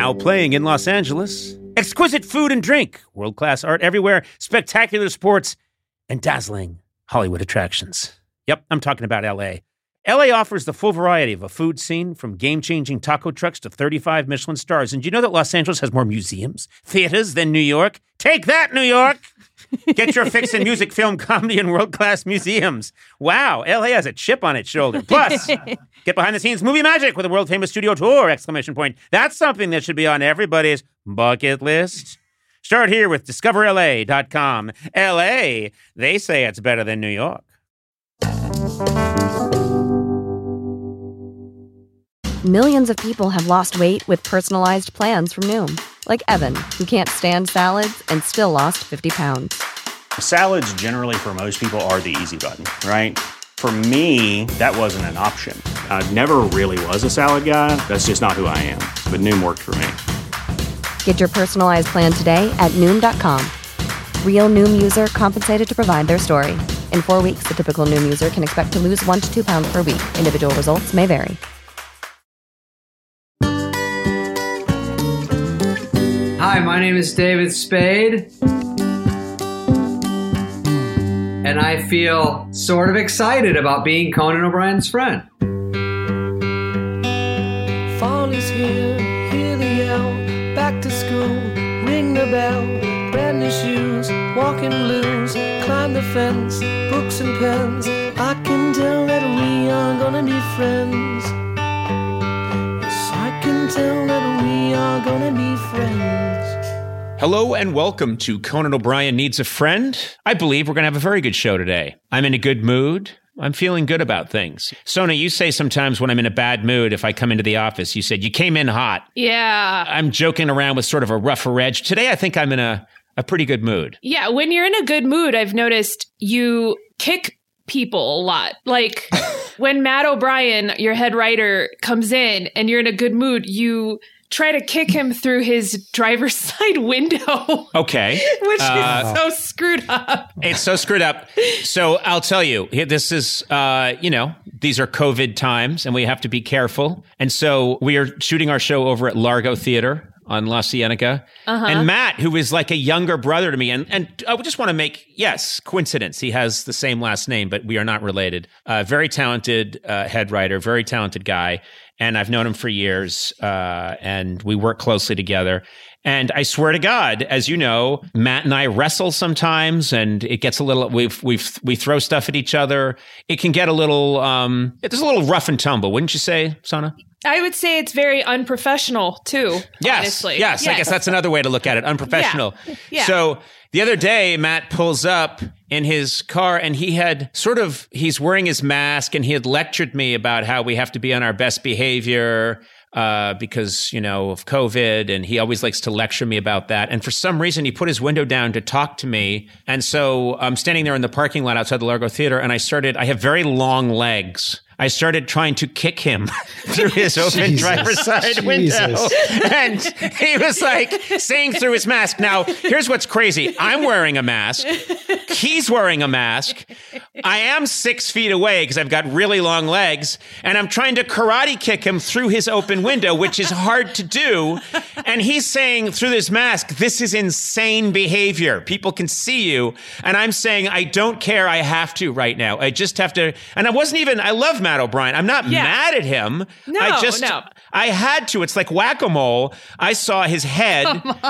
Now playing in Los Angeles. Exquisite food and drink, world-class art everywhere, spectacular sports, and dazzling Hollywood attractions. Yep, I'm talking about L.A. L.A. offers the full variety of a food scene, from game-changing taco trucks to 35 Michelin stars. And do you know that Los Angeles has more museums, theaters than New York? Take that, New York! Get your fix in music, film, comedy, and world-class museums. Wow, L.A. has a chip on its shoulder. Plus, get behind-the-scenes movie magic with a world-famous studio tour! Exclamation point. That's something that should be on everybody's bucket list. Start here with discoverla.com. L.A., they say it's better than New York. Millions of people have lost weight with personalized plans from Noom. Like Evan, who can't stand salads and still lost 50 pounds. Salads generally for most people are the easy button, right? For me, that wasn't an option. I never really was a salad guy. That's just not who I am. But Noom worked for me. Get your personalized plan today at Noom.com. Real Noom user compensated to provide their story. In 4 weeks, the typical Noom user can expect to lose 1 to 2 pounds per week. Individual results may vary. Hi, my name is David Spade, and I feel sort of excited about being Conan O'Brien's friend. Fall is here, hear the yell, back to school, ring the bell, brand new shoes, walking blues, climb the fence, books and pens, I can tell that we are gonna be friends. Yes, I can tell that we are gonna be friends. Hello and welcome to Conan O'Brien Needs a Friend. I believe we're going to have a very good show today. I'm in a good mood. I'm feeling good about things. Sona, you say sometimes when I'm in a bad mood, if I come into the office, you said, you came in hot. Yeah. I'm joking around with sort of a rougher edge. Today, I think I'm in a pretty good mood. Yeah, when you're in a good mood, I've noticed you kick people a lot. Like when Matt O'Brien, your head writer, comes in and you're in a good mood, you try to kick him through his driver's side window. Okay. Which is so screwed up. It's so screwed up. So I'll tell you, this is, these are COVID times and we have to be careful. And so we are shooting our show over at Largo Theater on La Cienega. Uh-huh. And Matt, who is like a younger brother to me, and I just want to make, yes, coincidence. He has the same last name, but we are not related. Very talented head writer, very talented guy. And I've known him for years, and we work closely together. And I swear to God, as you know, Matt and I wrestle sometimes, and it gets a little, we throw stuff at each other. It can get a little, there's a little rough and tumble, wouldn't you say, Sana? I would say it's very unprofessional, too, yes, honestly. Yes, I guess that's another way to look at it, unprofessional. Yeah. So the other day, Matt pulls up in his car and he's wearing his mask and he had lectured me about how we have to be on our best behavior because, of COVID. And he always likes to lecture me about that. And for some reason, he put his window down to talk to me. And so I'm standing there in the parking lot outside the Largo Theater and I have very long legs. I started trying to kick him through his open driver's side window. And he was like saying through his mask. Now, here's what's crazy. I'm wearing a mask. He's wearing a mask. I am 6 feet away because I've got really long legs. And I'm trying to karate kick him through his open window, which is hard to do. And he's saying through this mask, this is insane behavior. People can see you. And I'm saying, I don't care. I have to right now. I just have to. And I love Matt O'Brien. I'm not mad at him. No. I had to. It's like whack-a-mole. I saw his head.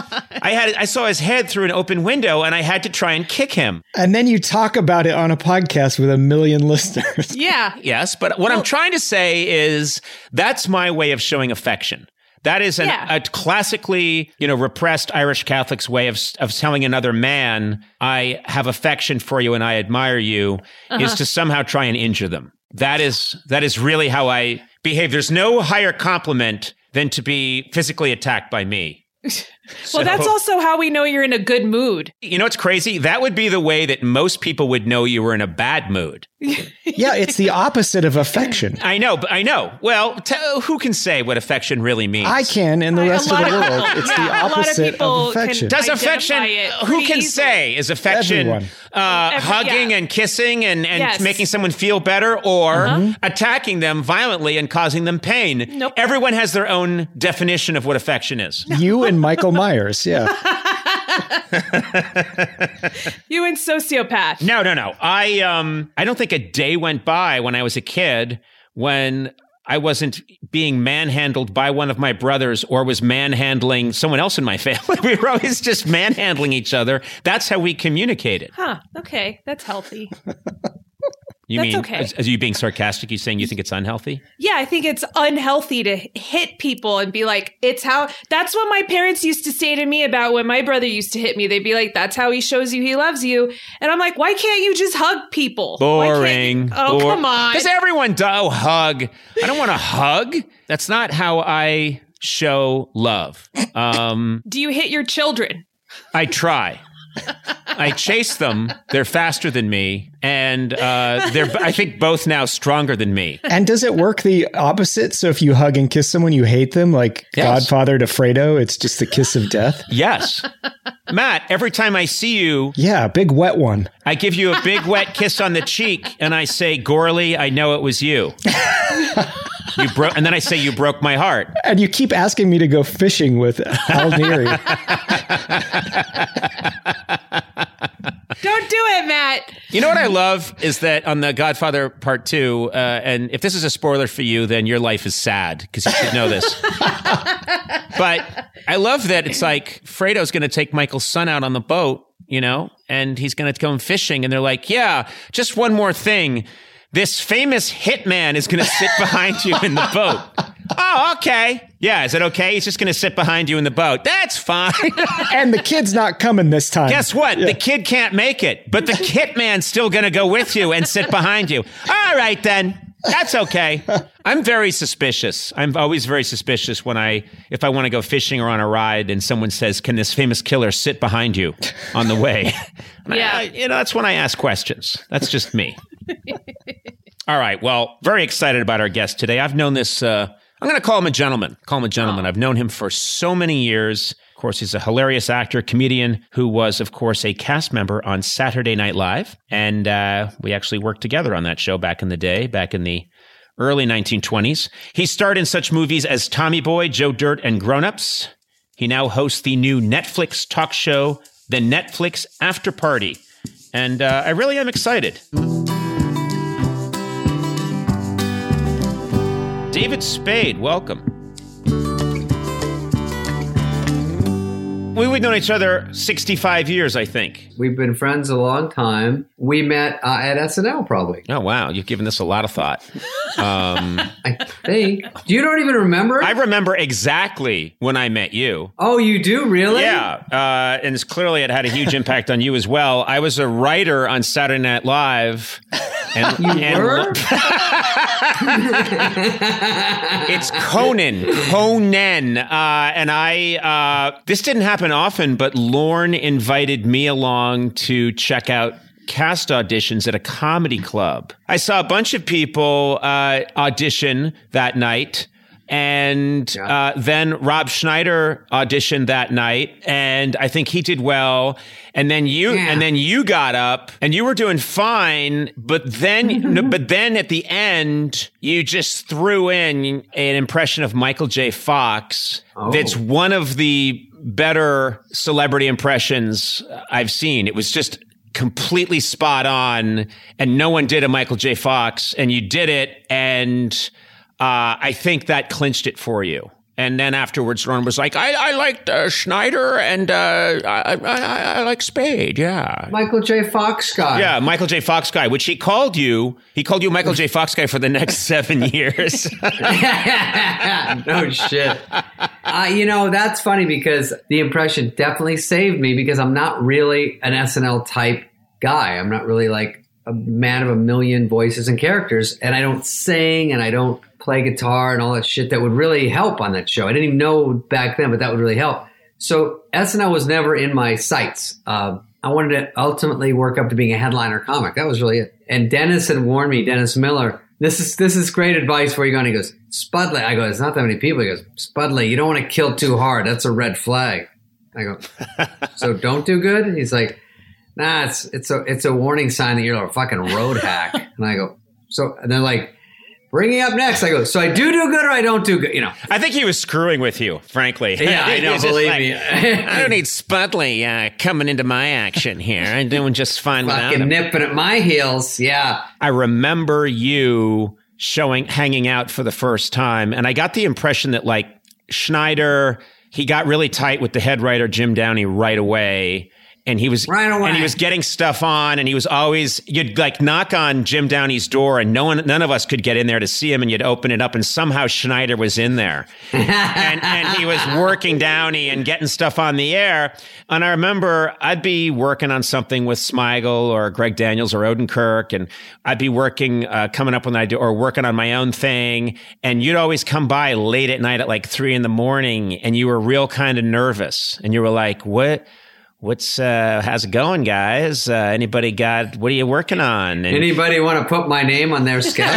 I saw his head through an open window and I had to try and kick him. And then you talk about it on a podcast with 1 million listeners. Yeah. Yes, but what I'm trying to say is that's my way of showing affection. That is a classically, repressed Irish Catholic's way of telling another man, I have affection for you and I admire you, is to somehow try and injure them. That is really how I behave. There's no higher compliment than to be physically attacked by me. Well, that's also how we know you're in a good mood. You know what's crazy? That would be the way that most people would know you were in a bad mood. Yeah, it's the opposite of affection. I know. Well, who can say what affection really means? I can, and the rest of the world. It's the Yeah, a lot of opposite people of affection. Does affection, who can say, is affection Everyone. hugging and kissing and Yes. making someone feel better, or attacking them violently and causing them pain? Nope. Everyone has their own definition of what affection is. You and Michael Myers, yeah. You and sociopath. No. I don't think a day went by when I was a kid when I wasn't being manhandled by one of my brothers or was manhandling someone else in my family. We were always just manhandling each other. That's how we communicated. Huh. Okay. That's healthy. You That's mean, okay. as you being sarcastic, you saying you think it's unhealthy? Yeah, I think it's unhealthy to hit people and be like, that's what my parents used to say to me about when my brother used to hit me. They'd be like, that's how he shows you he loves you. And I'm like, why can't you just hug people? Boring. Come on. Because everyone hug. I don't want to hug. That's not how I show love. Do you hit your children? I try. I chase them. They're faster than me. And they're, I think, both now stronger than me. And does it work the opposite? So if you hug and kiss someone, you hate them, like Yes. Godfather to Fredo, it's just the kiss of death? Yes. Matt, every time I see you, Yeah, big wet one. I give you a big wet kiss on the cheek and I say, Gorley, I know it was you. And then I say, you broke my heart. And you keep asking me to go fishing with Al Neri. Don't do it, Matt. You know what I love is that on the Godfather Part 2, and if this is a spoiler for you, then your life is sad because you should know this. But I love that it's like Fredo's going to take Michael's son out on the boat, you know, and he's going to go fishing. And they're like, yeah, just one more thing. This famous hitman is going to sit behind you in the boat. Oh, okay. Yeah, is it okay? He's just going to sit behind you in the boat. That's fine. And the kid's not coming this time. Guess what? The kid can't make it, but the hitman's still going to go with you and sit behind you. All right, then. That's okay. I'm very suspicious. I'm always very suspicious if I want to go fishing or on a ride and someone says, can this famous killer sit behind you on the way? Yeah. That's when I ask questions. That's just me. All right. Well, very excited about our guest today. I've known this, I'm going to call him a gentleman. I've known him for so many years. Of course, he's a hilarious actor, comedian who was, of course, a cast member on Saturday Night Live. And we actually worked together on that show back in the day, back in the early 1920s. He starred in such movies as Tommy Boy, Joe Dirt, and Grown Ups. He now hosts the new Netflix talk show, The Netflix After Party. And I really am excited. David Spade, welcome. We've known each other 65 years, I think. We've been friends a long time. We met at SNL, probably. Oh, wow. You've given this a lot of thought. I think. You don't even remember? I remember exactly when I met you. Oh, you do? Really? Yeah. And it's clearly it had a huge impact on you as well. I was a writer on Saturday Night Live. And, You were? It's Conan. And this didn't happen often, but Lorne invited me along to check out cast auditions at a comedy club. I saw a bunch of people audition that night. And then Rob Schneider auditioned that night, and I think he did well. And then you got up, and you were doing fine. But then at the end, you just threw in an impression of Michael J. Fox. Oh. That's one of the better celebrity impressions I've seen. It was just completely spot on, and no one did a Michael J. Fox, and you did it, and I think that clinched it for you. And then afterwards, Ron was like, I liked Schneider and I like Spade, yeah. Michael J. Fox guy. Yeah, Michael J. Fox guy, which he called you Michael J. Fox guy for the next 7 years. No shit. That's funny because the impression definitely saved me because I'm not really an SNL type guy. I'm not really like a man of a million voices and characters, and I don't sing and I don't play guitar and all that shit that would really help on that show. I didn't even know back then, but that would really help. So SNL was never in my sights. I wanted to ultimately work up to being a headliner comic. That was really it. And Dennis had warned me, Dennis Miller, this is great advice. Where you going? He goes, Spudley. I go, it's not that many people. He goes, Spudley, you don't want to kill too hard. That's a red flag. I go, so don't do good? And he's like, nah, it's a warning sign that you're a fucking road hack. And I go, so, and they're like, bringing up next. I go, so I do good or I don't do good? You know. I think he was screwing with you, frankly. Yeah, I know, believe me. I don't need Spudley coming into my action here. I'm doing just fine without him. Fucking nipping at my heels, yeah. I remember you hanging out for the first time, and I got the impression that, like, Schneider, he got really tight with the head writer, Jim Downey, right away. And he was getting stuff on, and he was always, you'd like knock on Jim Downey's door, and none of us could get in there to see him, and you'd open it up, and somehow Schneider was in there, and he was working Downey and getting stuff on the air. And I remember I'd be working on something with Smigel or Greg Daniels or Odenkirk, and I'd be working, coming up with an idea or working on my own thing, and you'd always come by late at night at like 3 a.m, and you were real kind of nervous, and you were like, What's how's it going, guys? Anybody got, what are you working on? And anybody want to put my name on their sketch?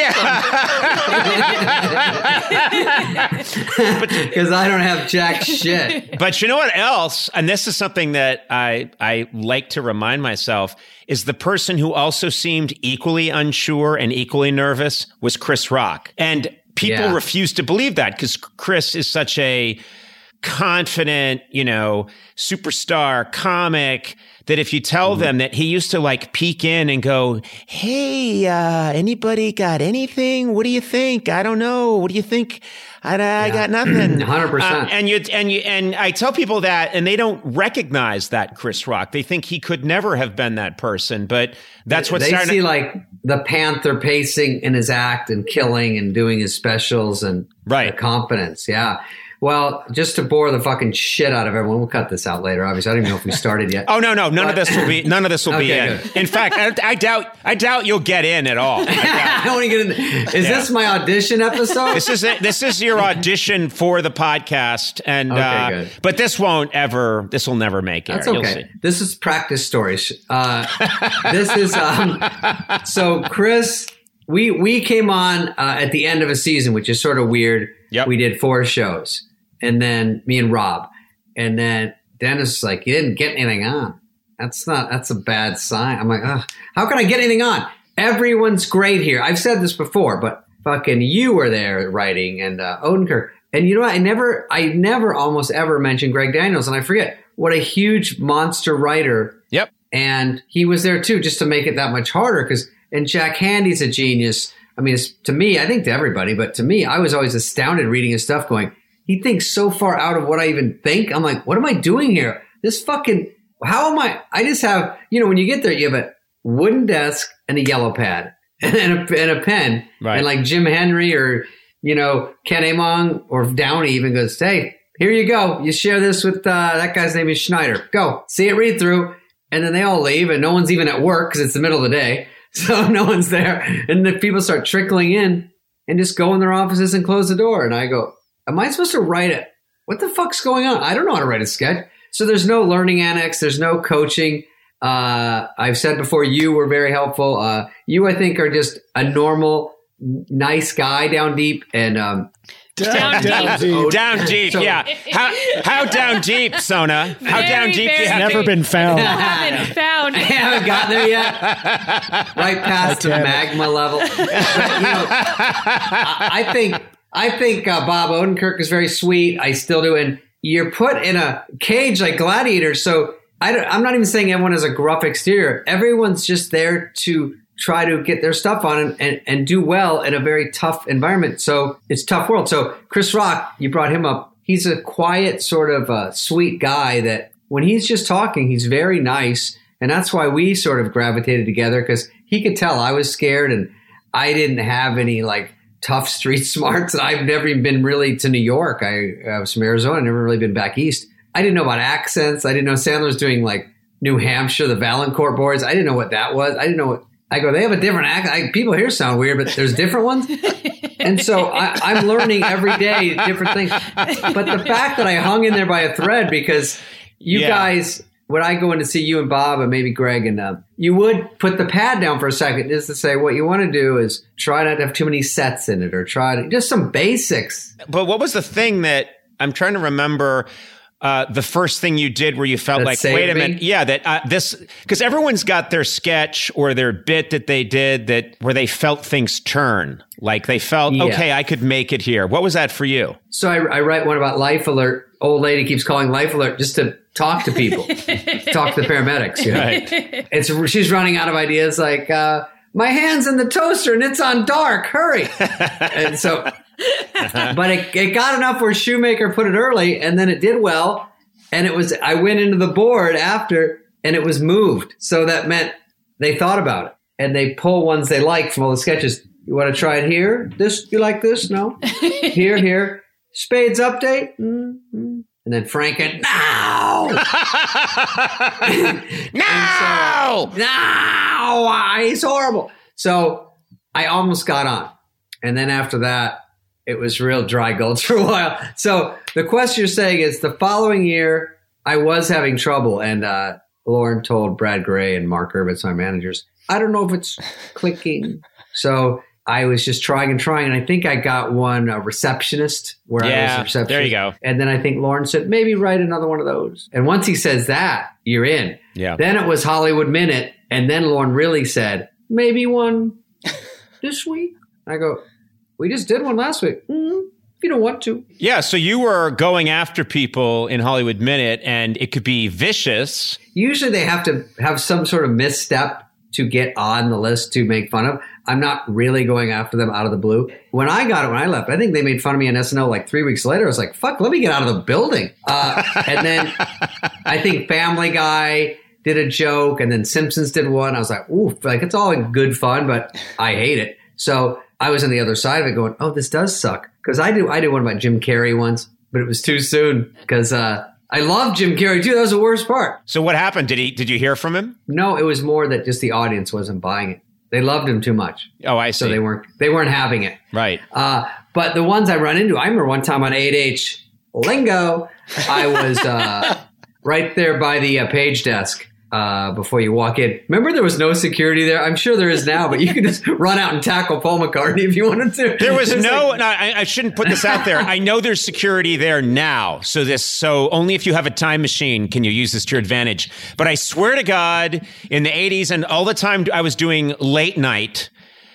Because I don't have jack shit. But you know what else? And this is something that I like to remind myself, is the person who also seemed equally unsure and equally nervous was Chris Rock. And people refuse to believe that because Chris is such a confident, superstar comic that if you tell them that he used to like peek in and go, hey, anybody got anything? What do you think? I don't know. What do you think? I got nothing. 100%. And I tell people that, and they don't recognize that Chris Rock. They think he could never have been that person, but that's what they see like the Panther pacing in his act and killing and doing his specials and the confidence. Yeah. Well, just to bore the fucking shit out of everyone, we'll cut this out later. Obviously, I don't even know if we started yet. Oh no, none of this will be in. Good. In fact, I doubt you'll get in at all. I want to get in. Is this my audition episode? This is your audition for the podcast, and good. But this will never make it. That's okay. This is practice stories. This is so Chris. We came on at the end of a season, which is sort of weird. Yep. We did 4 shows, and then me and Rob, and then Dennis was like, "You didn't get anything on. That's a bad sign." I'm like, "Ugh, how can I get anything on? Everyone's great here. I've said this before, but fucking you were there writing and Odenkirk, and you know what? I never almost ever mentioned Greg Daniels, and I forget what a huge monster writer. Yep, and he was there too, just to make it that much harder and Jack Handy's a genius. I mean, to me, I think to everybody, but to me, I was always astounded reading his stuff going, he thinks so far out of what I even think. I'm like, what am I doing here? How am I just have, when you get there, you have a wooden desk and a yellow pad and a pen. Right. And like Jim Henry or, Ken Among or Downey even goes, hey, here you go. You share this with, that guy's name is Schneider. Go see it, read through. And then they all leave and no one's even at work because it's the middle of the day. So no one's there. And the people start trickling in and just go in their offices and close the door. And I go, am I supposed to write it? What the fuck's going on? I don't know how to write a sketch. So there's no learning annex. There's no coaching. I've said before, you were very helpful. You, I think, are just a normal, nice guy down deep. And Down deep. So, yeah. How down deep, Sona? How down deep do you have Never been found. I haven't gotten there yet. Right past the magma level. But, I think Bob Odenkirk is very sweet. I still do. And you're put in a cage like gladiators. So I'm not even saying everyone has a gruff exterior. Everyone's just there to try to get their stuff on and do well in a very tough environment. So it's a tough world. So Chris Rock, you brought him up. He's a quiet sort of sweet guy that when he's just talking, he's very nice. And that's why we sort of gravitated together because he could tell I was scared and I didn't have any like tough street smarts. And I've never even been really to New York. I was from Arizona, never really been back east. I didn't know about accents. I didn't know Sandler's doing like New Hampshire, the Valancourt boys. I didn't know what that was. I didn't know what I go, they have a different act. People here sound weird, but there's different ones. And so I'm learning every day different things. But the fact that I hung in there by a thread, because you guys, when I go in to see you and Bob and maybe Greg, and you would put the pad down for a second just to say what you want to do is try not to have too many sets in it, or try to just some basics. But what was the thing that I'm trying to remember? The first thing you did where you felt like, wait a minute, because everyone's got their sketch or their bit that they did where they felt things turn, like they felt, okay, I could make it here. What was that for you? So I write one about Life Alert. Old lady keeps calling Life Alert just to talk to people, talk to the paramedics. You know? Right. She's running out of ideas, like, my hand's in the toaster and it's on dark, hurry. And so... But it got enough where Shoemaker put it early, and then it did well. And I went into the board after, and it was moved. So that meant they thought about it, and they pull ones they like from all the sketches. You want to try it here? You like this? No. Here. Spades update. Mm-hmm. And then Franken, no! No! He's horrible. So I almost got on. And then after that, it was real dry gulch for a while. So the question you're saying is, the following year, I was having trouble. And Lauren told Brad Gray and Mark Urbitz, my managers, I don't know if it's clicking. So I was just trying. And I think I got one, a receptionist, where I was a receptionist. There you go. And then I think Lauren said, maybe write another one of those. And once he says that, you're in. Yeah. Then it was Hollywood Minute. And then Lauren really said, maybe one this week. I go, we just did one last week. If you don't want to. Yeah, so you were going after people in Hollywood Minute, and it could be vicious. Usually they have to have some sort of misstep to get on the list to make fun of. I'm not really going after them out of the blue. When I left, I think they made fun of me on SNL like 3 weeks later. I was like, fuck, let me get out of the building. And then I think Family Guy did a joke, and then Simpsons did one. I was like, ooh, like it's all in good fun, but I hate it. So I was on the other side of it going, oh, this does suck. Because I did one about Jim Carrey once, but it was too soon because I love Jim Carrey too. That was the worst part. So what happened? Did you hear from him? No, it was more that just the audience wasn't buying it. They loved him too much. Oh, I see. So they weren't having it. Right. But the ones I run into, I remember one time on 8H Lingo, I was right there by the page desk. Before you walk in. Remember there was no security there? I'm sure there is now, but you can just run out and tackle Paul McCartney if you wanted to. There was I shouldn't put this out there. I know there's security there now. So only if you have a time machine can you use this to your advantage. But I swear to God, in the 80s and all the time I was doing late night,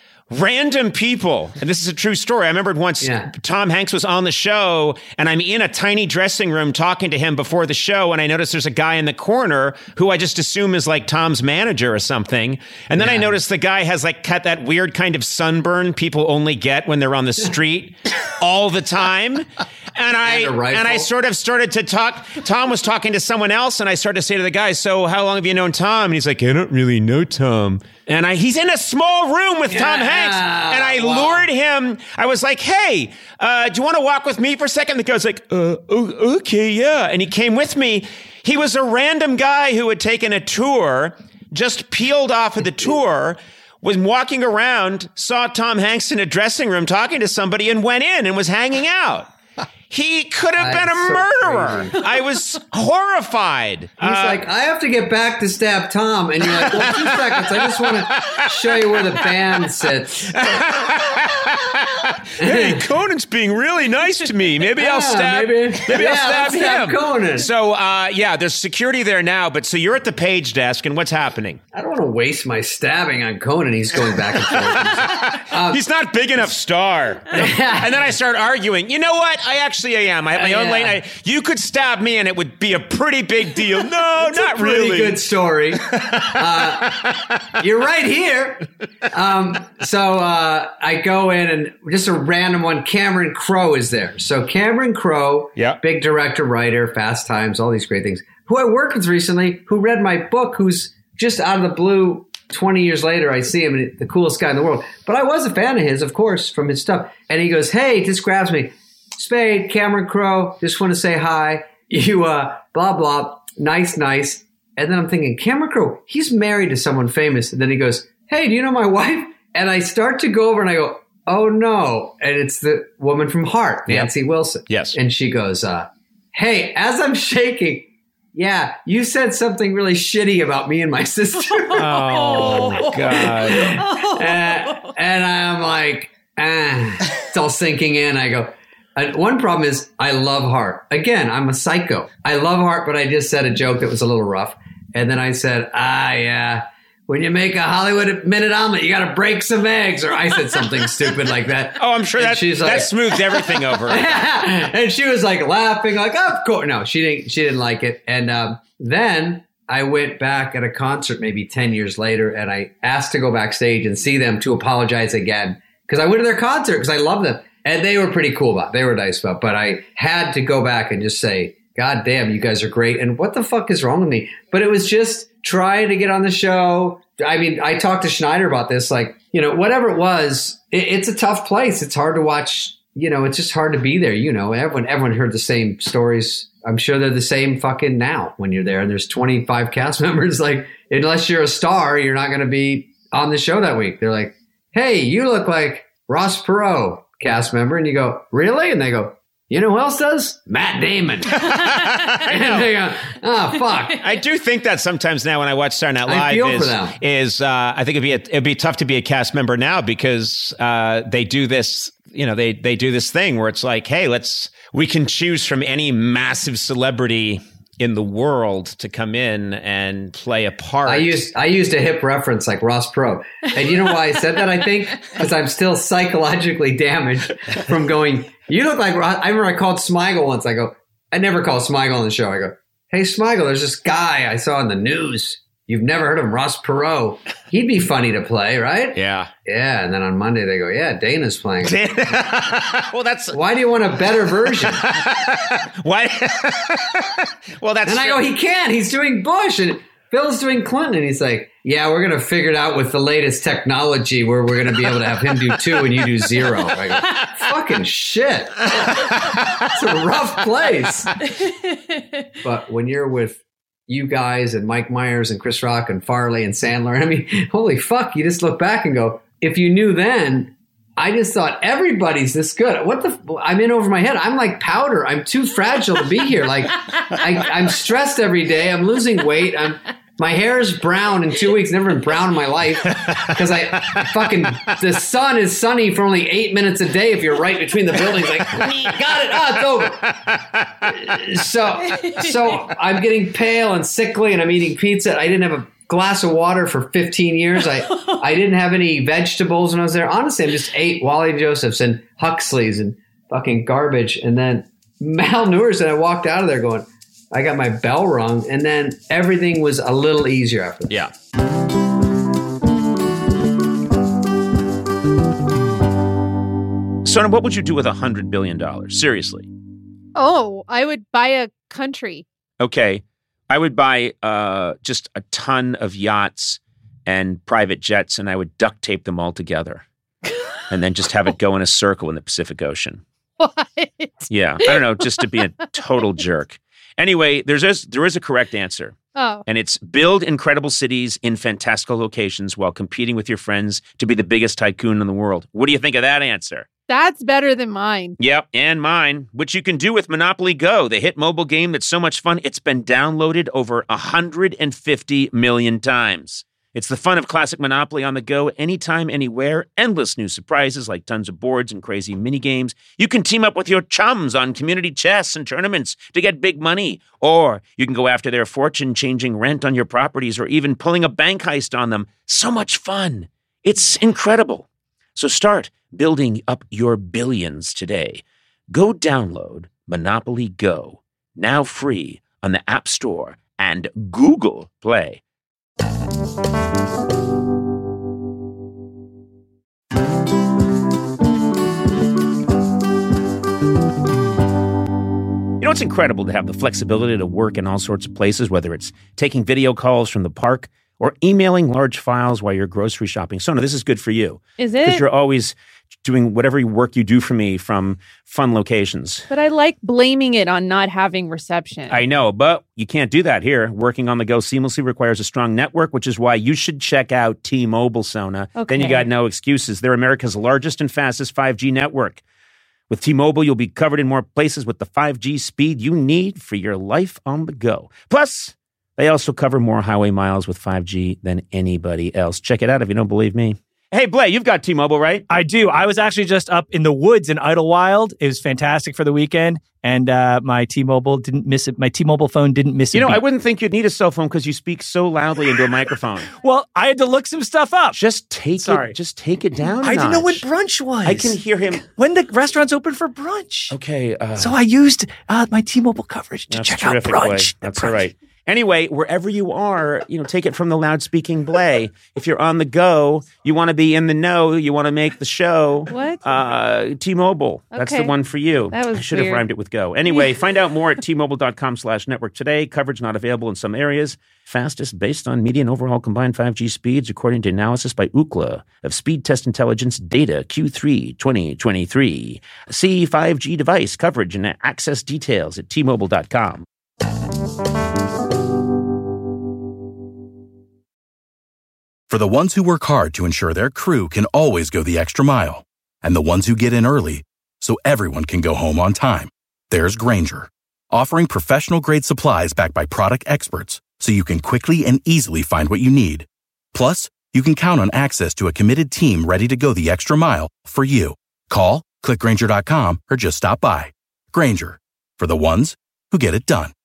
random people, and this is a true story. I remember once Tom Hanks was on the show, and I'm in a tiny dressing room talking to him before the show, and I notice there's a guy in the corner who I just assume is like Tom's manager or something. And then I notice the guy has like cut that weird kind of sunburn people only get when they're on the street all the time. And I sort of started to talk. Tom was talking to someone else, and I started to say to the guy, so how long have you known Tom? And he's like, I don't really know Tom. And he's in a small room with Tom Hanks. And I lured him. I was like, hey, do you want to walk with me for a second? The guy's like, okay, yeah. And he came with me. He was a random guy who had taken a tour, just peeled off of the tour, was walking around, saw Tom Hanks in a dressing room talking to somebody, and went in and was hanging out. He could have been a murderer. Crazy. I was horrified. He's like, I have to get back to stab Tom. And you're like, well, 2 seconds. I just want to show you where the band sits. Hey, Conan's being really nice to me. Maybe I'll stab him. Conan. So, there's security there now. But so you're at the page desk, and what's happening? I don't want to waste my stabbing on Conan. He's going back and forth. He's not big enough star. And then I start arguing. You know what? I am. I have my own lane. You could stab me, and it would be a pretty big deal. No, it's not a pretty really. Good story. You're right here. So I go in, and just a random one. Cameron Crowe is there. So Cameron Crowe, big director, writer, Fast Times, all these great things. Who I worked with recently, who read my book, who's just out of the blue. 20 years later, I see him, and the coolest guy in the world. But I was a fan of his, of course, from his stuff. And he goes, hey, just grabs me. Spade, Cameron Crowe, just want to say hi. You, blah, blah, nice. And then I'm thinking, Cameron Crowe, he's married to someone famous. And then he goes, hey, do you know my wife? And I start to go over and I go, oh no. And it's the woman from Heart, Nancy Wilson. Yes. And she goes, hey, as I'm shaking, yeah, you said something really shitty about me and my sister. Oh, God. And I'm like, it's all sinking in. I go, one problem is I love Heart. Again, I'm a psycho. I love Heart, but I just said a joke that was a little rough. And then I said, yeah, when you make a Hollywood minute omelet, you got to break some eggs. Or I said something stupid like that. Oh, I'm sure that smoothed everything over. And she was like laughing, like, of course. No, she didn't like it. And then I went back at a concert maybe 10 years later, and I asked to go backstage and see them to apologize again. Because I went to their concert because I love them. And they were pretty cool about it. They were nice about it. But I had to go back and just say, God damn, you guys are great. And what the fuck is wrong with me? But it was just trying to get on the show. I mean, I talked to Schneider about this, like, whatever it was, it's a tough place. It's hard to watch, it's just hard to be there. Everyone heard the same stories. I'm sure they're the same fucking now when you're there and there's 25 cast members. Like, unless you're a star, you're not going to be on the show that week. They're like, hey, you look like Ross Perot, cast member. And you go, really? And they go, you know who else does? Matt Damon. And they go, oh, fuck. I do think that sometimes now when I watch Saturday Night Live I feel for them. I think it'd be tough to be a cast member now because they do this, they do this thing where it's like, hey, we can choose from any massive celebrity in the world to come in and play a part. I used a hip reference like Ross Perot. And you know why I said that, I think? Because I'm still psychologically damaged from going, you look like Ross. I remember I called Smigel once. I never called Smigel on the show. I go, hey, Smigel, there's this guy I saw in the news. You've never heard of him, Ross Perot. He'd be funny to play, right? Yeah. Yeah. And then on Monday they go, yeah, Dana's playing. Well, why do you want a better version? Why? Well, that's. And I go, he can't. He's doing Bush and Phil's doing Clinton. And he's like, yeah, we're going to figure it out with the latest technology where we're going to be able to have him do 2 and you do 0. I go, fucking shit. It's a rough place. But when you're with you guys and Mike Myers and Chris Rock and Farley and Sandler, I mean, holy fuck, you just look back and go, if you knew then, I just thought everybody's this good. I'm in over my head. I'm like powder. I'm too fragile to be here. Like I'm stressed every day. I'm losing weight. My hair is brown in 2 weeks. Never been brown in my life because the sun is sunny for only 8 minutes a day if you're right between the buildings. Like, got it. It's over. So I'm getting pale and sickly and I'm eating pizza. I didn't have a glass of water for 15 years. I didn't have any vegetables when I was there. Honestly, I just ate Wally Josephs and Huxley's and fucking garbage. And then malnourished and I walked out of there going, I got my bell rung, and then everything was a little easier after that. Yeah. Sona, what would you do with $100 billion? Seriously. Oh, I would buy a country. Okay. I would buy just a ton of yachts and private jets, and I would duct tape them all together and then just have it go in a circle in the Pacific Ocean. What? Yeah. I don't know, just to be a total jerk. Anyway, there is a correct answer. Oh. And it's build incredible cities in fantastical locations while competing with your friends to be the biggest tycoon in the world. What do you think of that answer? That's better than mine. Yep, and mine, which you can do with Monopoly Go, the hit mobile game that's so much fun, it's been downloaded over 150 million times. It's the fun of classic Monopoly on the go, anytime, anywhere. Endless new surprises like tons of boards and crazy mini games. You can team up with your chums on community chess and tournaments to get big money. Or you can go after their fortune-changing rent on your properties or even pulling a bank heist on them. So much fun. It's incredible. So start building up your billions today. Go download Monopoly Go, now free on the App Store and Google Play. You know, it's incredible to have the flexibility to work in all sorts of places, whether it's taking video calls from the park or emailing large files while you're grocery shopping. Sona, this is good for you. Is it? Because you're always doing whatever work you do for me from fun locations. But I like blaming it on not having reception. I know, but you can't do that here. Working on the go seamlessly requires a strong network, which is why you should check out T-Mobile, Sona. Okay. Then you got no excuses. They're America's largest and fastest 5G network. With T-Mobile, you'll be covered in more places with the 5G speed you need for your life on the go. Plus, they also cover more highway miles with 5G than anybody else. Check it out if you don't believe me. Hey, Blay, you've got T-Mobile, right? I do. I was actually just up in the woods in Idlewild. It was fantastic for the weekend, and my T-Mobile didn't miss it. My T-Mobile phone didn't miss it. I wouldn't think you'd need a cell phone because you speak so loudly into a microphone. Well, I had to look some stuff up. Just take it down. I didn't know when brunch was. I can hear him when the restaurant's open for brunch. Okay, so I used my T-Mobile coverage to check out brunch. Blay. That's all right. Anyway, wherever you are, take it from the loud-speaking Blay. If you're on the go, you want to be in the know, you want to make the show. What? T-Mobile. That's the one for you. That was I should have rhymed it with go. Anyway, find out more at T-Mobile.com/network today. Coverage not available in some areas. Fastest based on median overall combined 5G speeds, according to analysis by Ookla of Speed Test Intelligence data Q3 2023. See 5G device coverage and access details at T-Mobile.com. For the ones who work hard to ensure their crew can always go the extra mile, and the ones who get in early so everyone can go home on time, there's Grainger, offering professional-grade supplies backed by product experts so you can quickly and easily find what you need. Plus, you can count on access to a committed team ready to go the extra mile for you. Call, click Grainger.com, or just stop by. Grainger, for the ones who get it done.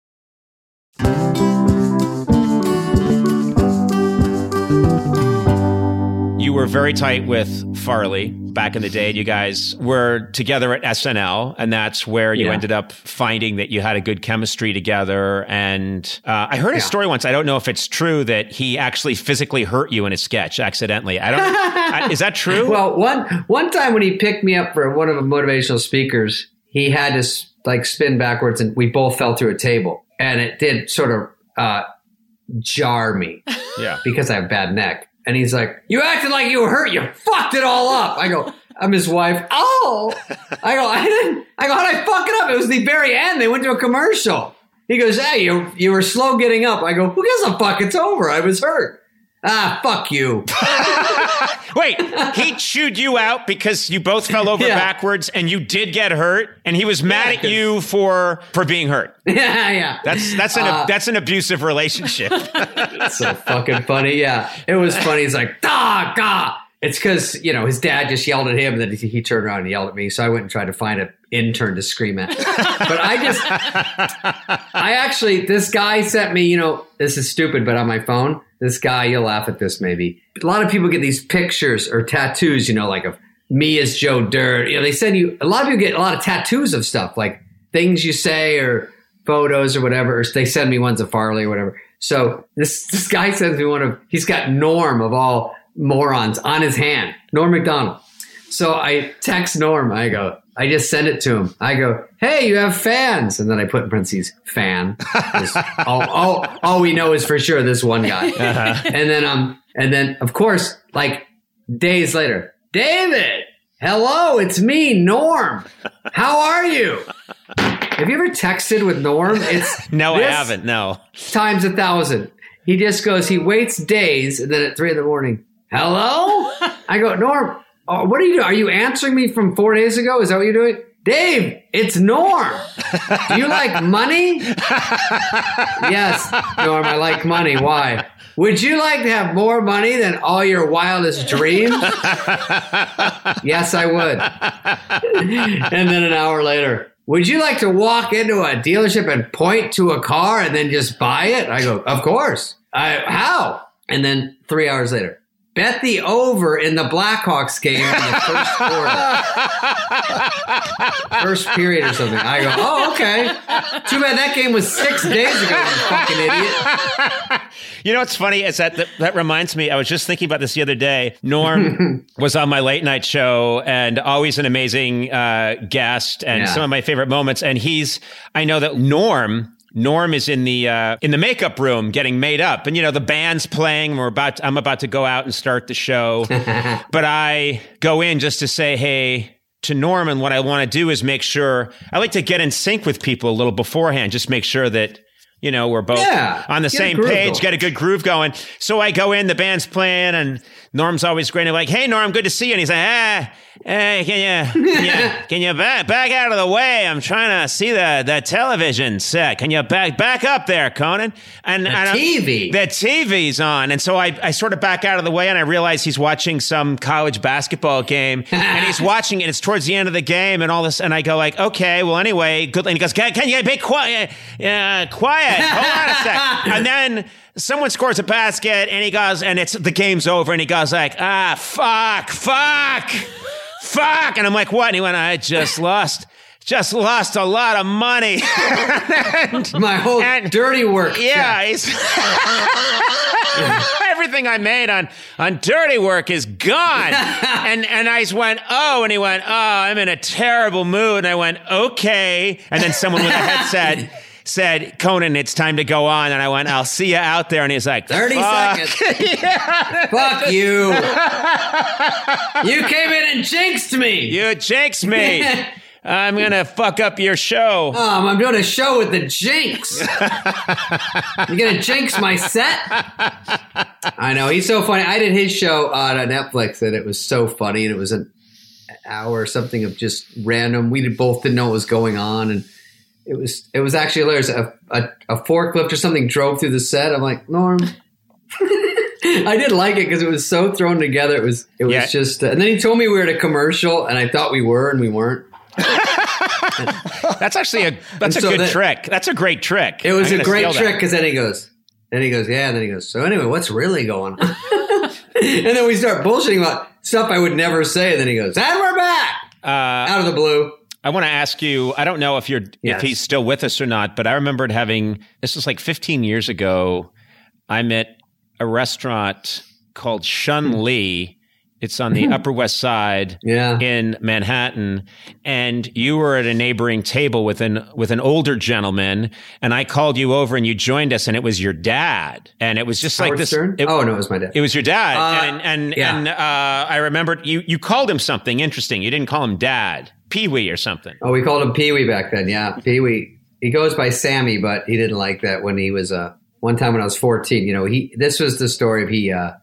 You were very tight with Farley back in the day. You guys were together at SNL, and that's where you ended up finding that you had a good chemistry together. And I heard a story once. I don't know if it's true that he actually physically hurt you in a sketch accidentally. I don't. Is that true? Well, one time when he picked me up for one of the motivational speakers, he had to spin backwards, and we both fell through a table, and it did sort of jar me. Yeah, because I have bad neck. And he's like, "You acted like you were hurt. You fucked it all up." I go, "I'm his wife." "Oh." I go, "I didn't." I go, "How'd I fuck it up?" It was the very end. They went to a commercial. He goes, "Hey, you were slow getting up." I go, "Who gives a fuck? It's over. I was hurt." "Ah, fuck you." Wait, he chewed you out because you both fell over backwards and you did get hurt, and he was mad at you for being hurt. Yeah. That's an abusive relationship. It's so fucking funny. Yeah, it was funny. He's like, "Da." It's because his dad just yelled at him, and then he turned around and yelled at me. So I went and tried to find an intern to scream at. But this guy sent me. This is stupid, but on my phone. This guy, you'll laugh at this maybe. A lot of people get these pictures or tattoos, like of me as Joe Dirt. They send you, a lot of people get a lot of tattoos of stuff, like things you say or photos or whatever. Or they send me ones of Farley or whatever. So this guy sends me he's got Norm of all morons on his hand, Norm Macdonald. So I text Norm. I just send it to him. I go, "Hey, you have fans." And then I put in parentheses, "fan." All we know is for sure this one guy. Uh-huh. And then of course, days later, "David, hello, it's me, Norm. How are you?" Have you ever texted with Norm? No, I haven't. No. Times 1,000. He just goes, he waits days, and then at 3 a.m, "Hello?" I go, "Norm, what are you doing? Are you answering me from 4 days ago? Is that what you're doing?" "Dave, it's Norm. Do you like money?" "Yes, Norm, I like money. Why?" "Would you like to have more money than all your wildest dreams?" "Yes, I would." And then an hour later, "Would you like to walk into a dealership and point to a car and then just buy it?" I go, "Of course." How? And then 3 hours later, "Bet the over in the Blackhawks game in the first quarter." First period or something. I go, "Oh, okay. Too bad that game was 6 days ago, you fucking idiot." What's funny is that reminds me, I was just thinking about this the other day. Norm was on my late night show, and always an amazing guest and some of my favorite moments. And I know that Norm Norm is in the makeup room getting made up, and the band's playing. I'm about to go out and start the show, but I go in just to say hey to Norm, and what I want to do is make sure I like to get in sync with people a little beforehand, just make sure that we're both on the same page, get a good groove going. So I go in, the band's playing, and Norm's always grinning like, "Hey, Norm, good to see you." And he's like, "Hey, can you back out of the way? I'm trying to see the television set. Can you back up there, Conan?" And TV. The TV's on. And so I sort of back out of the way, and I realize he's watching some college basketball game, and he's watching it. It's towards the end of the game, and all this. And I go like, "Okay, well, anyway, good." And he goes, "Can you be quiet? Quiet. Hold on a sec." And then someone scores a basket, and he goes, and the game's over, and he goes like, fuck. And I'm like, what? And he went, "I just lost a lot of money." My whole dirty work. Yeah. Everything I made on dirty work is gone. and I just went, "Oh," and he went, "Oh, I'm in a terrible mood." And I went, "Okay." And then someone with a headset said, "Conan, it's time to go on." And I went, "I'll see you out there." And he's like, 30 seconds. Yeah. Fuck you. You came in and jinxed me. You jinxed me. I'm going to fuck up your show. I'm doing a show with the jinx. You going to jinx my set? I know. He's so funny. I did his show on Netflix, and it was so funny. And it was an hour or something of just random. We both didn't know what was going on. And it was actually hilarious. A forklift or something drove through the set. I'm like, Norm. I did like it because it was so thrown together. It was just. And then he told me we were at a commercial, and I thought we were, and we weren't. That's actually a good trick. That's a great trick. It was a great trick because then he goes, yeah, and then he goes, "So anyway, what's really going on?" And then we start bullshitting about stuff I would never say. And then he goes, "And we're back!" Out of the blue. I want to ask you, I don't know if he's still with us or not, but I remembered this was like 15 years ago. I'm at a restaurant called Shun Lee. It's on the Upper West Side in Manhattan. And you were at a neighboring table with an older gentleman. And I called you over and you joined us, and it was your dad. And it was just Howard like this. Stern? No, it was my dad. It was your dad. And I remembered you called him something interesting. You didn't call him Dad. Pee-wee or something. Oh, we called him Pee-wee back then. Yeah, Pee-wee. He goes by Sammy, but he didn't like that when he was one time when I was 14. This was the story of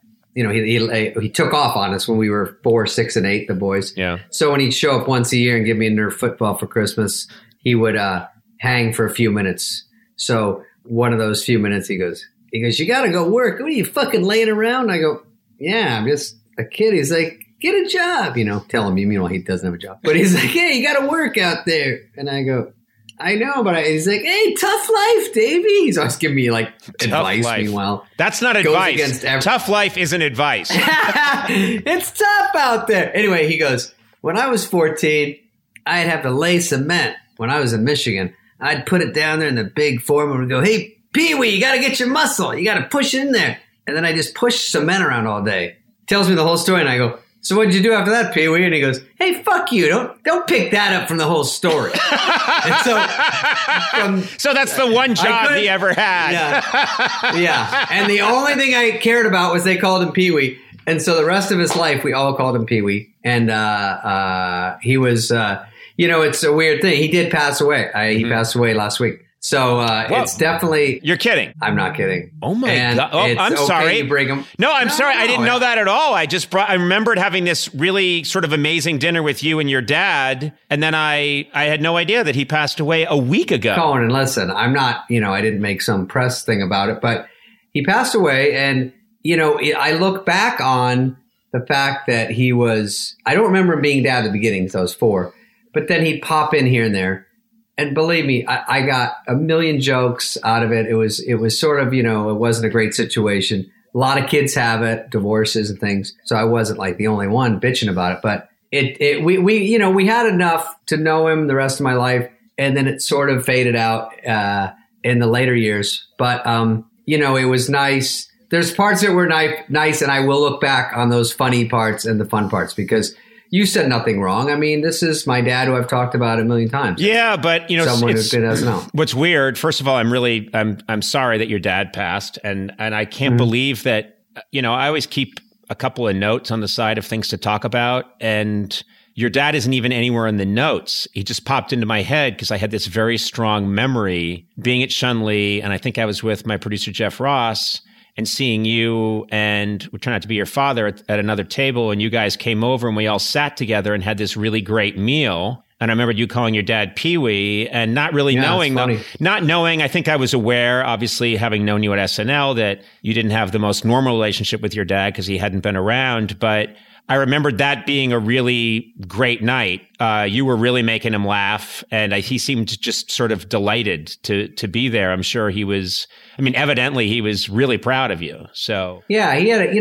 he took off on us when we were 4, 6, and 8, the boys. Yeah. So when he'd show up once a year and give me a Nerf football for Christmas, he would hang for a few minutes. So one of those few minutes, he goes, "You got to go work. What are you fucking laying around?" I go, "Yeah, I'm just a kid." He's like, "Get a job," tell him, he doesn't have a job. But he's like, "Hey, you got to work out there." And I go, "I know," but he's like, "Hey, tough life, Davey." He's always giving me advice. Life. Meanwhile, that's not advice. Tough life isn't advice. It's tough out there. Anyway, he goes, "When I was 14, I'd have to lay cement. When I was in Michigan, I'd put it down there, and the big foreman would go, 'Hey, Pee-wee, you got to get your muscle. You got to push it in there.' And then I just push cement around all day." Tells me the whole story, and I go, "So what did you do after that, Pee-wee?" And he goes, "Hey, fuck you. Don't pick that up from the whole story." And so that's the one job he ever had. Yeah. And the only thing I cared about was they called him Pee-wee. And so the rest of his life, we all called him Pee-wee. And he was, it's a weird thing. He did pass away. He passed away last week. So it's definitely... You're kidding. I'm not kidding. Oh, my God. Oh, I'm sorry. You bring him. No, I'm sorry. I didn't know that at all. I remembered having this really sort of amazing dinner with you and your dad, and then I had no idea that he passed away a week ago. Conan, listen, I'm not, I didn't make some press thing about it, but he passed away, and, I look back on the fact that he was... I don't remember him being dad at the beginning because I was 4, but then he'd pop in here and there. And believe me, I got a million jokes out of it. It was sort of, it wasn't a great situation. A lot of kids have it, divorces and things. So I wasn't like the only one bitching about it. But we had enough to know him the rest of my life. And then it sort of faded out in the later years. But, it was nice. There's parts that were nice, and I will look back on those funny parts and the fun parts because, You said nothing wrong. I mean, this is my dad who I've talked about a million times. Yeah, but someone who did SNL. What's weird, first of all, I'm sorry that your dad passed, and I can't believe that, I always keep a couple of notes on the side of things to talk about, and your dad isn't even anywhere in the notes. He just popped into my head because I had this very strong memory being at Shunley, and I think I was with my producer, Jeff Ross, and seeing you, and we turned out to be your father at another table, and you guys came over and we all sat together and had this really great meal. And I remember you calling your dad Pee-wee, and not really knowing, I think I was aware, obviously having known you at SNL, that you didn't have the most normal relationship with your dad because he hadn't been around. But I remembered that being a really great night. You were really making him laugh, and he seemed just sort of delighted to be there. I'm sure he was. I mean, evidently he was really proud of you. So yeah,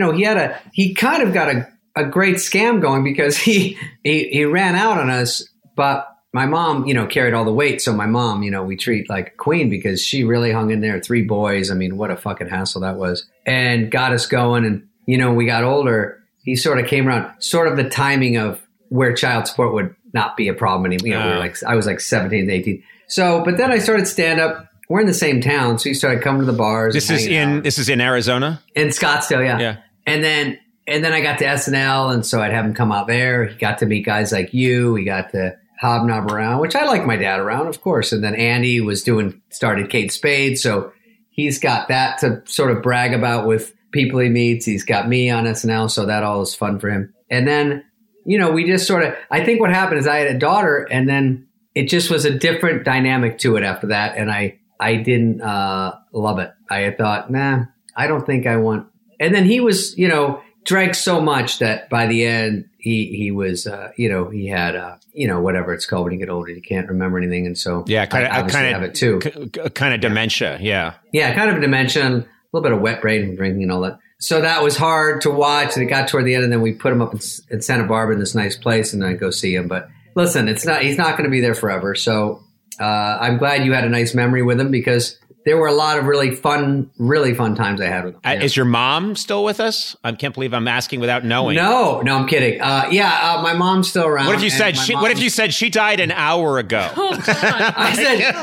he kind of got a great scam going because he ran out on us, but my mom, carried all the weight. So my mom, we treat like a queen because she really hung in there. 3 boys. I mean, what a fucking hassle that was, and got us going. And we got older. He sort of came around, sort of the timing of where child support would not be a problem anymore. I was like 17, 18. So, but then I started stand up. We're in the same town, so he started coming to the bars. This is in Arizona? In Scottsdale, yeah. Yeah. And then I got to SNL, and so I'd have him come out there. He got to meet guys like you. He got to hobnob around, which I like my dad around, of course. And then Andy started Kate Spade, so he's got that to sort of brag about with people he meets. He's got me on SNL, so that all is fun for him. And then, we just sort of, I think what happened is I had a daughter, and then it just was a different dynamic to it after that. And I didn't love it. I had thought, nah, I don't think I want. And then he was, drank so much that by the end he was, he had, whatever it's called when you get older, you can't remember anything. And so yeah, I have it too. Kind of dementia. Yeah. Yeah. Kind of dementia, a little bit of wet brain from drinking and all that. So that was hard to watch. And it got toward the end, and then we put him up in Santa Barbara in this nice place, and then I go see him. But listen, he's not going to be there forever. So I'm glad you had a nice memory with him because there were a lot of really fun times I had with him. Yeah. Is your mom still with us? I can't believe I'm asking without knowing. No, I'm kidding. My mom's still around. What if you said she died an hour ago? Oh, God. I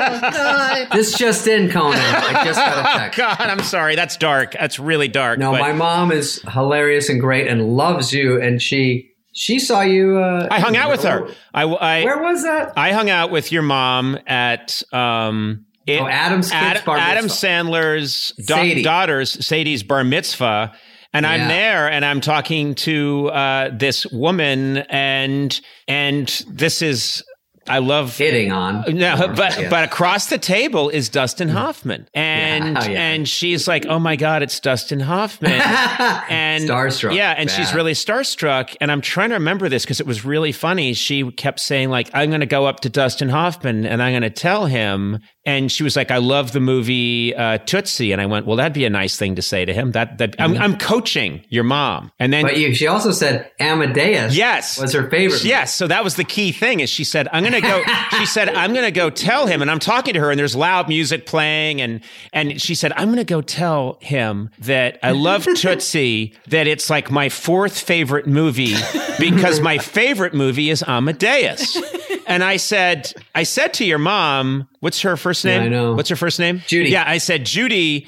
said, this just in, Conan. I just got a text. Oh, God, I'm sorry. That's dark. That's really dark. No, my mom is hilarious and great and loves you, and she saw you. I hung out with her. Where was that? I hung out with your mom at Adam Sandler's daughter's Sadie's bar mitzvah. And I'm there, and I'm talking to this woman, and this is. I love hitting on. No, but across the table is Dustin Hoffman, and she's like, "Oh my God, it's Dustin Hoffman!" and starstruck. Yeah, and she's really starstruck. And I'm trying to remember this because it was really funny. She kept saying like, "I'm going to go up to Dustin Hoffman and I'm going to tell him." And she was like, "I love the movie Tootsie," and I went, "Well, that'd be a nice thing to say to him." I'm coaching your mom, and then she also said Amadeus. Yes, was her favorite. Yes, so that was the key thing. Is she said, "I'm going to go." She said, "I'm going to go tell him," and I'm talking to her, and there's loud music playing, and she said, "I'm going to go tell him that I love Tootsie, that it's like my 4th favorite movie because my favorite movie is Amadeus." And I said to your mom, what's her first name? Yeah, I know. What's her first name? Judy. Yeah, I said, Judy,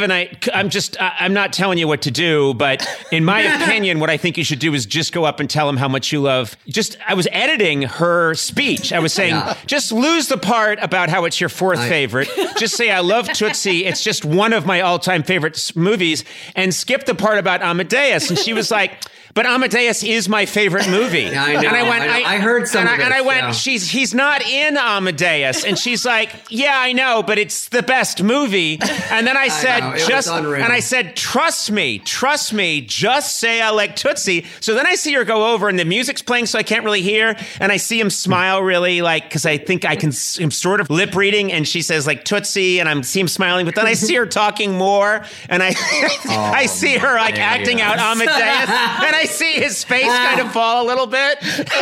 I'm not telling you what to do, but in my opinion, what I think you should do is just go up and tell him how much you love. I was editing her speech. I was saying, just lose the part about how it's your 4th favorite. Just say, I love Tootsie. It's just one of my all-time favorite movies. And skip the part about Amadeus. And she was like, but Amadeus is my favorite movie. Yeah, I know. And I went, I heard some of it. And I went, he's not in Amadeus. And she's like, yeah, I know, but it's the best movie. And then I said, trust me, just say I like Tootsie. So then I see her go over and the music's playing, so I can't really hear. And I see him smile really because I think I'm sort of lip reading. And she says like Tootsie, and I see him smiling, but then I see her talking more. And I see her acting out Amadeus. And I I see his face kind of fall a little bit.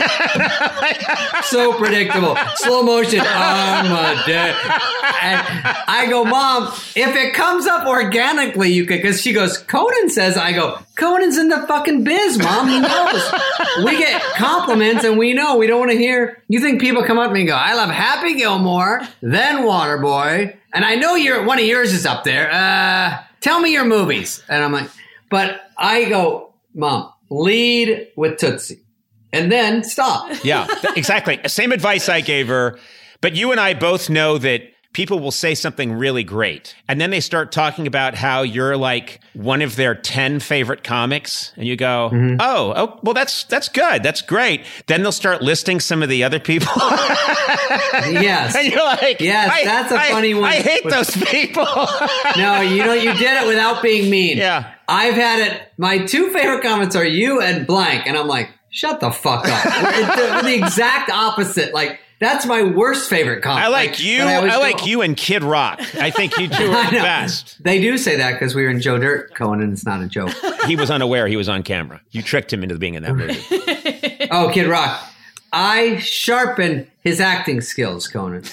So predictable. Slow motion. I'm dead. And I go, Mom, if it comes up organically, you could, because she goes, Conan says, I go, Conan's in the fucking biz, Mom. He knows. We get compliments and we know. We don't want to hear. You think people come up to me and go, I love Happy Gilmore, then Waterboy, and I know one of yours is up there. Tell me your movies. And I'm like, but I go, Mom, lead with Tootsie. And then stop. Yeah, exactly. Same advice I gave her. But you and I both know that people will say something really great. And then they start talking about how you're like one of their 10 favorite comics. And you go, oh, well, that's good. That's great. Then they'll start listing some of the other people. Yes. And you're like, yes, that's a funny one. I hate those people. No, you did it without being mean. Yeah. I've had it. My 2 favorite comments are you and blank. And I'm like, shut the fuck up. It's the exact opposite. Like, that's my worst favorite comment. I like you. I like you and Kid Rock. I think you two are the best. They do say that because we were in Joe Dirt, Conan. It's not a joke. He was unaware he was on camera. You tricked him into being in that movie. Oh, Kid Rock. I sharpened his acting skills, Conan.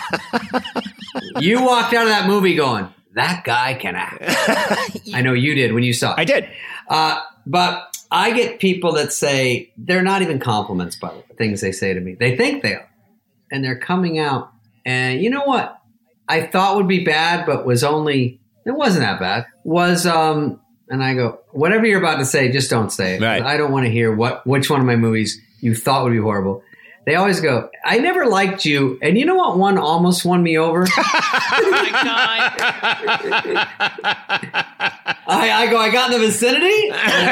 You walked out of that movie going, that guy can act. I know you did when you saw it. I did. But I get people that say, they're not even compliments, by the things they say to me. They think they are. And they're coming out. And you know what? I thought would be bad, but it wasn't that bad. And I go, whatever you're about to say, just don't say it. Right. I don't want to hear which one of my movies you thought would be horrible. They always go, I never liked you. And you know what one almost won me over? Oh my God. I got in the vicinity.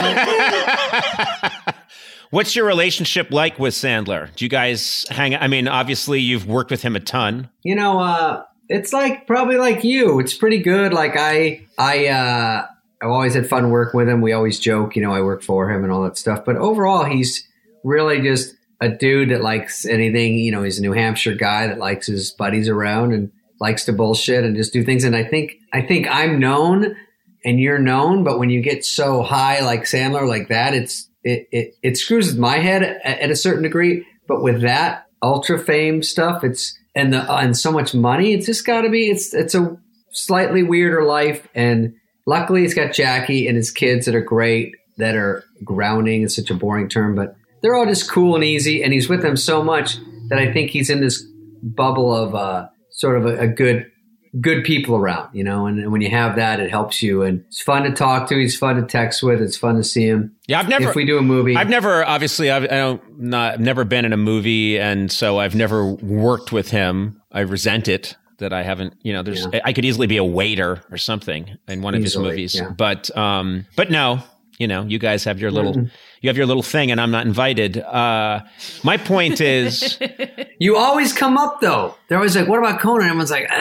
What's your relationship like with Sandler? Do you guys hang out? I mean, obviously you've worked with him a ton. It's like probably like you. It's pretty good. Like I've always had fun working with him. We always joke, I work for him and all that stuff. But overall, he's really just a dude that likes anything. He's a New Hampshire guy that likes his buddies around and likes to bullshit and just do things. And I think I'm known and you're known, but when you get so high like Sandler like that, it screws with my head at a certain degree. But with that ultra fame stuff, and so much money, it's just got to be. It's a slightly weirder life, and luckily, he's got Jackie and his kids that are great, that are grounding. It's such a boring term, but they're all just cool and easy. And he's with them so much that I think he's in this bubble of sort of a good people around, and when you have that, it helps you. And it's fun to talk to. He's fun to text with. It's fun to see him. Yeah, if we do a movie, I've never been in a movie. And so I've never worked with him. I resent it that I haven't, I could easily be a waiter or something in one of his movies, but no, you guys have your little, thing and I'm not invited. My point is, you always come up though. They're always like, what about Conan? Everyone's like,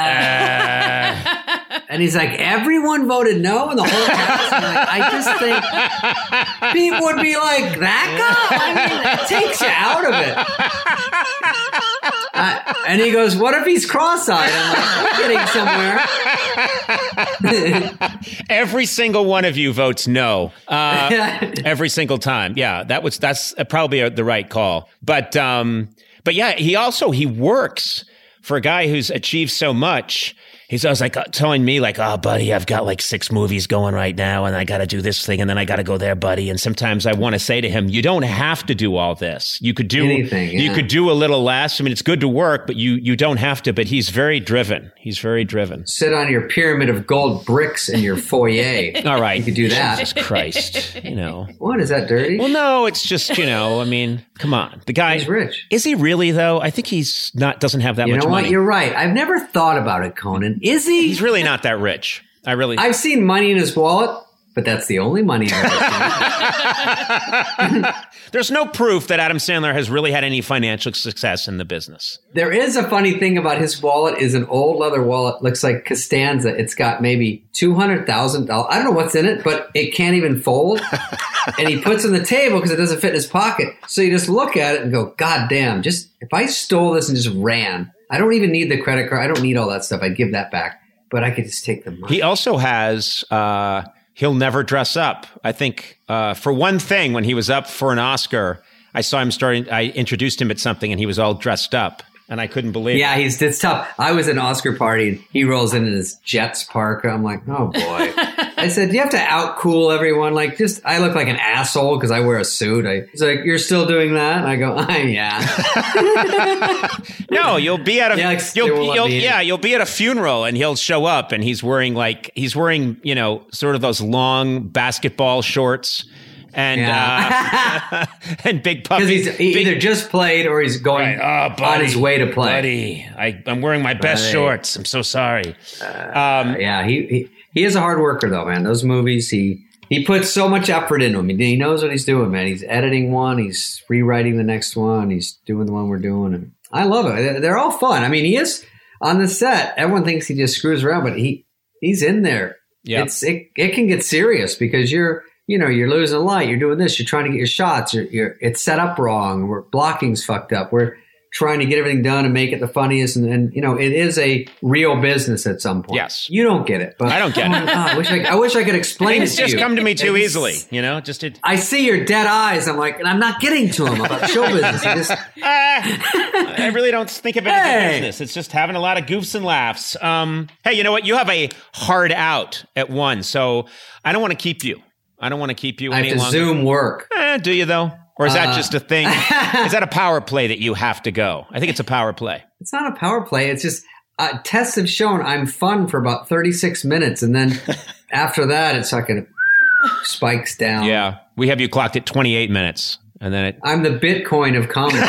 and he's like, everyone voted no in the whole cast. I just think people would be like, that guy? I mean, it takes you out of it. And he goes, what if he's cross-eyed? I'm like, we're getting somewhere. Every single one of you votes no. Every single time. Yeah, that's probably the right call. But yeah, he works for a guy who's achieved so much. He's always like telling me like, oh, buddy, I've got like 6 movies going right now and I got to do this thing and then I got to go there, buddy. And sometimes I want to say to him, you don't have to do all this. You could do anything. Yeah. You could do a little less. I mean, it's good to work, but you don't have to. But he's very driven. Sit on your pyramid of gold bricks in your foyer. All right. You could do that. Jesus Christ. What? Is that dirty? Well, no, it's just, I mean, come on. The guy. He's rich. Is he really though? I think doesn't have that much money. You know what? You're right. I've never thought about it, Conan. Is he? He's really not that rich. I've seen money in his wallet, but that's the only money I've ever seen. There's no proof that Adam Sandler has really had any financial success in the business. There is a funny thing about his wallet. Is an old leather wallet. Looks like Costanza. It's got maybe $200,000. I don't know what's in it, but it can't even fold. And he puts it on the table because it doesn't fit in his pocket. So you just look at it and go, God damn, if I stole this and just ran, I don't even need the credit card. I don't need all that stuff. I'd give that back. But I could just take the money. He also has he'll never dress up. I think for one thing, when he was up for an Oscar, I saw him I introduced him at something and he was all dressed up. And I couldn't believe it. Yeah, it's tough. I was at an Oscar party and he rolls in his Jets parka. I'm like, oh boy. I said, do you have to outcool everyone? Like, I look like an asshole because I wear a suit. He's like, you're still doing that? And I go, yeah. No, you'll be at you'll be at a funeral and he'll show up and he's wearing sort of those long basketball shorts. And and big puffy. Because he's either just played or he's going on his way to play. Buddy, I'm wearing my best shorts. I'm so sorry. He is a hard worker though, man. Those movies, he puts so much effort into them. He knows what he's doing, man. He's editing one, he's rewriting the next one, he's doing the one we're doing, and I love it. They're all fun. I mean, he is on the set. Everyone thinks he just screws around, but he's in there. Yeah, it can get serious because you're losing a light. You're doing this. You're trying to get your shots. It's set up wrong. Blocking's fucked up. We're trying to get everything done and make it the funniest. And it is a real business at some point. Yes. You don't get it. But I don't get it. God, I wish I could explain it to you. It's just come to me too easily. I see your dead eyes. I'm like, and I'm not getting to him about show business. I really don't think of it as a business. It's just having a lot of goofs and laughs. Hey, you know what? You have a hard out at 1, so I don't want to keep you. I don't want to keep you any longer. I have to Zoom work. Do you, though? Or is that just a thing? Is that a power play that you have to go? I think it's a power play. It's not a power play. It's just tests have shown I'm fun for about 36 minutes. And then after that, it's fucking spikes down. Yeah. We have you clocked at 28 minutes. And then I'm the Bitcoin of comedy.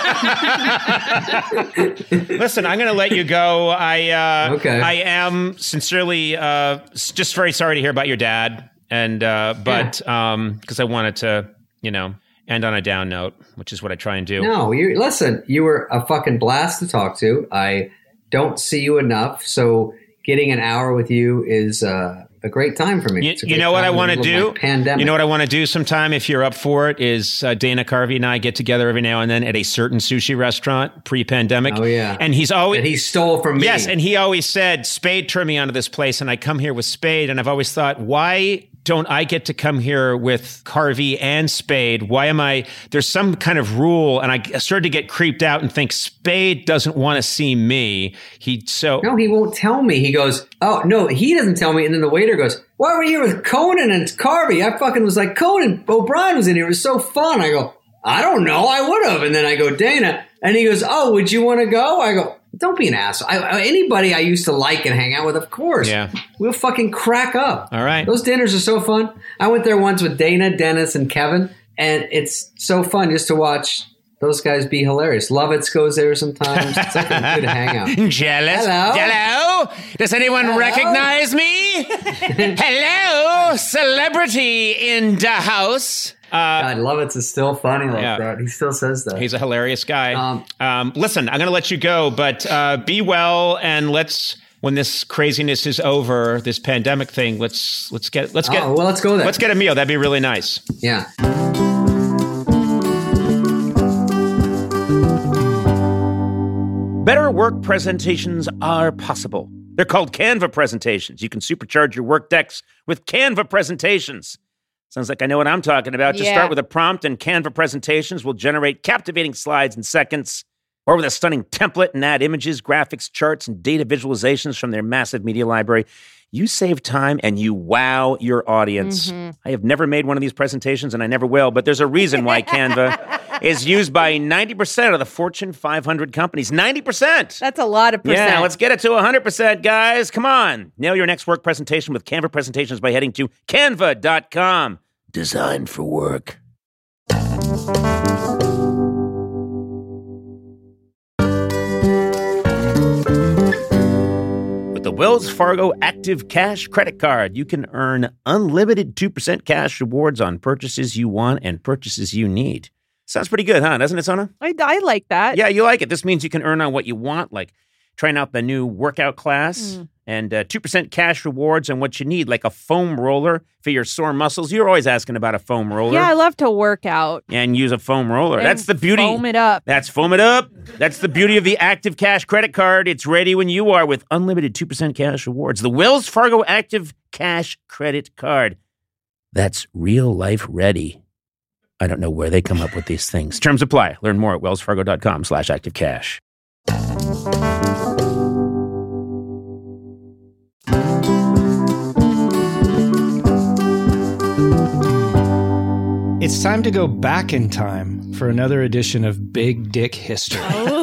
Listen, I'm going to let you go. I am sincerely just very sorry to hear about your dad. And because I wanted to, end on a down note, which is what I try and do. No, listen, you were a fucking blast to talk to. I don't see you enough, so getting an hour with you is a great time for me. You know what I want to do? You know what I want to do sometime, if you're up for it, is Dana Carvey and I get together every now and then at a certain sushi restaurant pre-pandemic. Oh, yeah. And he stole from me. Yes, and he always said, Spade turned me onto this place, and I come here with Spade, and I've always thought, why don't I get to come here with Carvey and Spade? Why am I? There's some kind of rule, and I started to get creeped out and think Spade doesn't want to see me. No, he won't tell me. He goes, oh no, he doesn't tell me. And then the waiter goes, why were you here with Conan and Carvey? I fucking was like, Conan O'Brien was in here. It was so fun. I go, I don't know. I would have. And then I go, Dana, and he goes, oh, would you want to go? I go, don't be an asshole. Anybody I used to like and hang out with, of course. Yeah. We'll fucking crack up. All right. Those dinners are so fun. I went there once with Dana, Dennis, and Kevin, and it's so fun just to watch those guys be hilarious. Lovitz goes there sometimes. It's like a good hangout. Jealous? Hello? Does anyone recognize me? Hello? Celebrity in the house. God, Lovitz is still funny like that. He still says that. He's a hilarious guy. Listen, I'm going to let you go, but be well, and when this craziness is over, this pandemic thing, let's go there. Let's get a meal. That'd be really nice. Yeah. Better work presentations are possible. They're called Canva presentations. You can supercharge your work decks with Canva presentations. Sounds like I know what I'm talking about. Just start with a prompt, and Canva presentations will generate captivating slides in seconds, or with a stunning template and add images, graphics, charts, and data visualizations from their massive media library. You save time and you wow your audience. Mm-hmm. I have never made one of these presentations, and I never will, but there's a reason why Canva is used by 90% of the Fortune 500 companies. 90%! That's a lot of percent. Yeah, let's get it to 100%, guys. Come on. Nail your next work presentation with Canva presentations by heading to canva.com. Designed for work. With the Wells Fargo Active Cash credit card, you can earn unlimited 2% cash rewards on purchases you want and purchases you need. Sounds pretty good, huh? Doesn't it, Sona? I like that. Yeah, you like it. This means you can earn on what you want, like trying out the new workout class. And 2% cash rewards on what you need, like a foam roller for your sore muscles. You're always asking about a foam roller. Yeah, I love to work out. And use a foam roller. And That's the beauty. Foam it up. That's Foam It Up. That's the beauty of the Active Cash credit card. It's ready when you are with unlimited 2% cash rewards. The Wells Fargo Active Cash credit card. That's real life ready. I don't know where they come up with these things. Terms apply. Learn more at wellsfargo.com/activecash. It's time to go back in time for another edition of Big Dick History.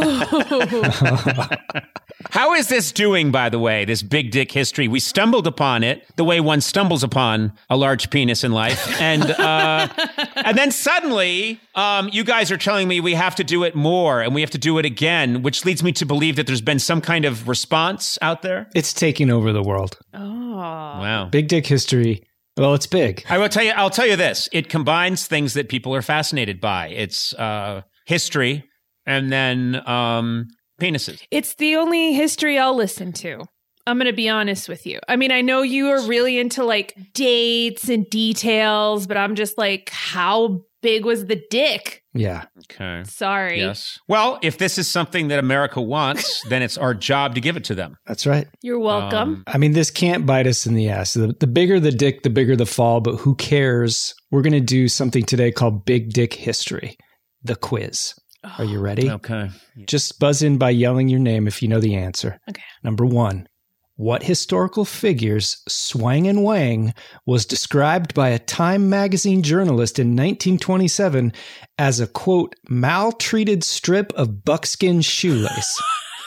How is this doing, by the way, this big dick history? We stumbled upon it the way one stumbles upon a large penis in life. And then suddenly, you guys are telling me we have to do it more and we have to do it again, which leads me to believe that there's been some kind of response out there. It's taking over the world. Oh. Wow. Big Dick History. Well, it's big. I'll tell you this. It combines things that people are fascinated by. It's history and then penises. It's the only history I'll listen to. I'm going to be honest with you. I mean, I know you are really into like dates and details, but I'm just like, how big was the dick? Yeah. Okay. Sorry. Yes. Well, if this is something that America wants, then it's our job to give it to them. That's right. You're welcome. I mean, this can't bite us in the ass. The bigger the dick, the bigger the fall, but who cares? We're going to do something today called Big Dick History, the quiz. Are you ready? Okay. Just buzz in by yelling your name if you know the answer. Okay. Number 1. What historical figure's swang and wang was described by a Time magazine journalist in 1927 as a, quote, maltreated strip of buckskin shoelace?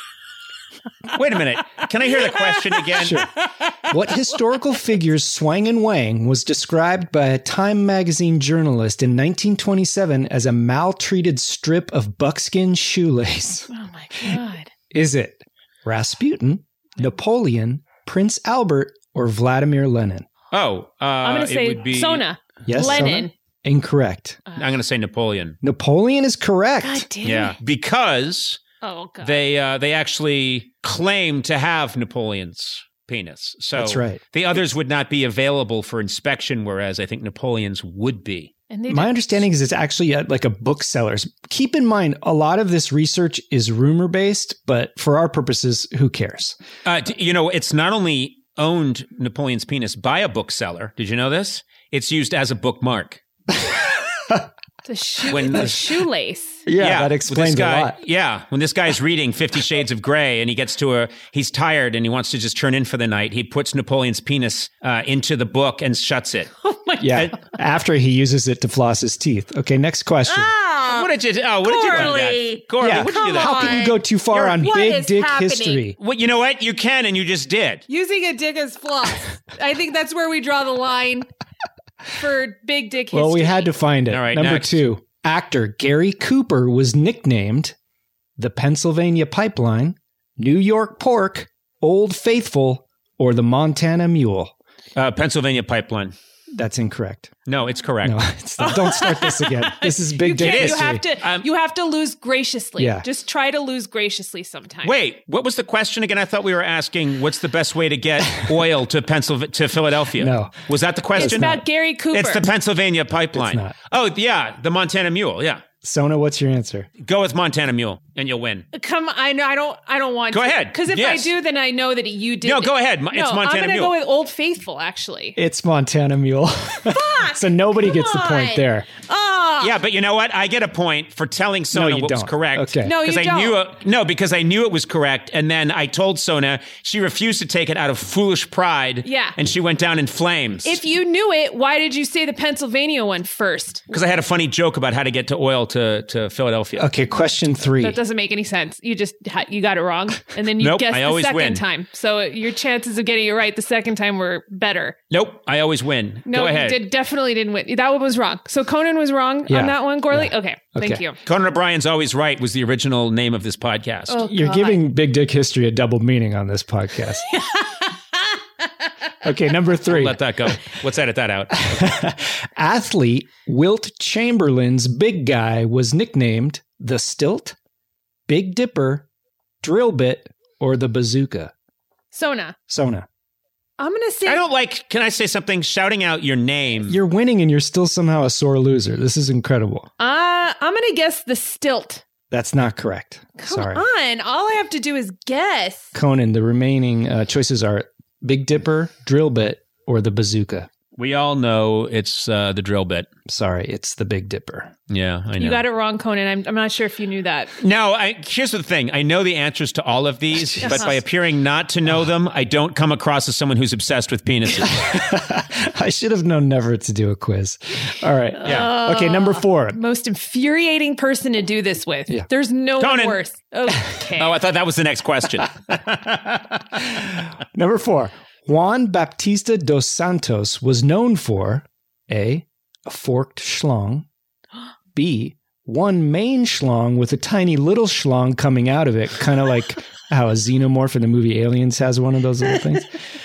Wait a minute. Can I hear the question again? Sure. What historical figure's swang and wang was described by a Time magazine journalist in 1927 as a maltreated strip of buckskin shoelace? Oh my God. Is it Rasputin, Napoleon, Prince Albert, or Vladimir Lenin? Oh, I'm going to say would be, Sona. Yes, Lenin. Sona? Incorrect. I'm going to say Napoleon. Napoleon is correct. God damn Yeah, it. because Oh, God. they actually claim to have Napoleon's penis. So That's right. the others would not be available for inspection, whereas I think Napoleon's would be. And they My understanding is it's actually like a bookseller's. Keep in mind, a lot of this research is rumor-based, but for our purposes, who cares? It's not only owned, Napoleon's penis, by a bookseller. Did you know this? It's used as a bookmark. The shoelace. Yeah, that explains a lot. Yeah, when this guy's reading 50 Shades of Grey and he gets to he's tired and he wants to just turn in for the night, he puts Napoleon's penis into the book and shuts it. Oh my Yeah, after he uses it to floss his teeth. Okay, next question. What did you do? What did you do that? Corley, Yeah, what did you do that? how can you go too far on What Big is Dick happening? History? Well, you know what? You can, and you just did. Using a dick as floss. I think that's where we draw the line for big dick history. Well, we had to find it. All right, Number next. 2, actor Gary Cooper was nicknamed the Pennsylvania Pipeline, New York Pork, Old Faithful, or the Montana Mule. Pennsylvania Pipeline. That's incorrect. No, it's correct. No, don't start this again. This is Big Dick You History. you have to lose graciously. Yeah. Just try to lose graciously sometime. Wait, what was the question again? I thought we were asking what's the best way to get oil to Philadelphia. No. Was that the question? It's about Gary Cooper. It's the Pennsylvania Pipeline. It's not. Oh, yeah, the Montana Mule. Yeah. Sona, what's your answer? Go with Montana Mule and you'll win. Come, I don't want Go to. ahead. Because if Yes. I do, then I know that you did. No, go ahead. It's No, Montana I'm going to Mule. go with Old Faithful, actually. It's Montana Mule. So nobody gets the point there. Oh, Yeah, but you know what? I get a point for telling Sona you what was don't. correct. Okay. No, you 'Cause don't. because I knew it was correct, and then I told Sona she refused to take it out of foolish pride. Yeah. And she went down in flames. If you knew it, why did you say the Pennsylvania one first? Because I had a funny joke about how to get to oil to Philadelphia. Okay, question 3. That doesn't make any sense. You just you got it wrong, and then you Nope, guessed I the always second win. time. So your chances of getting it right the second time were better. Nope, I always win. No, Go ahead. you definitely didn't win. That one was wrong. So Conan was wrong Yeah. on that one, Gorley? Yeah. Okay, thank Okay. you. Conan O'Brien's Always Right was the original name of this podcast. Oh, You're God. giving Big Dick History a double meaning on this podcast. Okay, number 3. Let that go. Let's edit that out. Athlete Wilt Chamberlain's big guy was nicknamed the Stilt, Big Dipper, Drill Bit, or the bazooka? Sona. Sona. I'm going to say... I don't like, can I say something? Shouting out your name. You're winning and you're still somehow a sore loser. This is incredible. I'm going to guess the stilt. That's not correct. Come Sorry. on. All I have to do is guess. Conan, the remaining choices are Big Dipper, drill bit, or the bazooka. We all know it's the drill bit. Sorry, it's the Big Dipper. Yeah, I know. You got it wrong, Conan. I'm not sure if you knew that. No, here's the thing. I know the answers to all of these, but by appearing not to know them, I don't come across as someone who's obsessed with penises. I should have known never to do a quiz. All right. Yeah. Okay, number 4. Most infuriating person to do this with. Yeah. There's no Conan. one worse. Okay. Oh, I thought that was the next question. Number 4. Juan Baptista dos Santos was known for A, a forked schlong, B, one main schlong with a tiny little schlong coming out of it, kind of like how a xenomorph in the movie Aliens has one of those little things,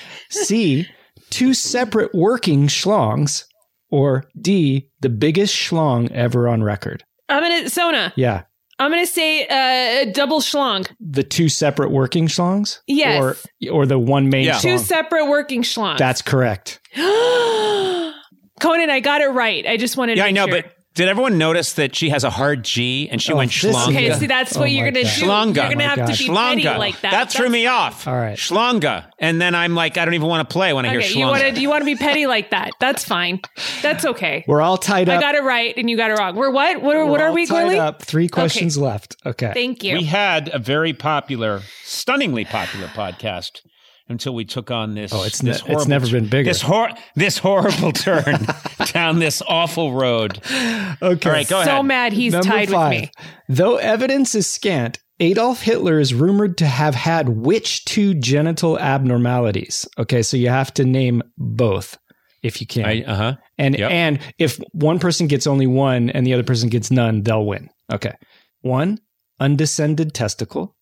C, 2 separate working schlongs, or D, the biggest schlong ever on record. Sona. Yeah. I'm going to say a double schlong. The 2 separate working schlongs? Yes. Or the one main schlong? 2 separate working schlongs. That's correct. Conan, I got it right. I just wanted to Yeah, I know, sure. but did everyone notice that she has a hard G and she went schlonga? Okay, see, that's what you're going to do. Schlonga. You're going to have to be petty like that. That threw me off. All right. Schlonga. And then I'm like, I don't even want to play when I hear schlonga. You want to be petty like that. That's fine. That's okay. We're all tied up. I got it right and you got it wrong. We're what? What are we, tied Gorley? up. 3 questions left. Okay. Thank you. We had a very popular, stunningly popular podcast until we took on this. Oh, it's never been bigger. This horrible turn down this awful road. Okay. All right, go ahead. So mad he's Number tied 5. with me. Though evidence is scant, Adolf Hitler is rumored to have had which 2 genital abnormalities? Okay, so you have to name both if you can. And if one person gets only one and the other person gets none, they'll win. Okay. 1, undescended testicle.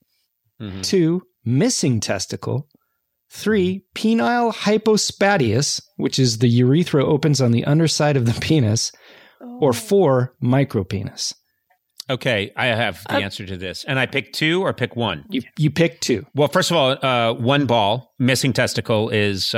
2, missing testicle. 3, penile hypospadias, which is the urethra opens on the underside of the penis. Or 4, micropenis. Okay, I have the answer to this. And I pick 2 or pick 1? You pick 2. Well, first of all, one ball, missing testicle is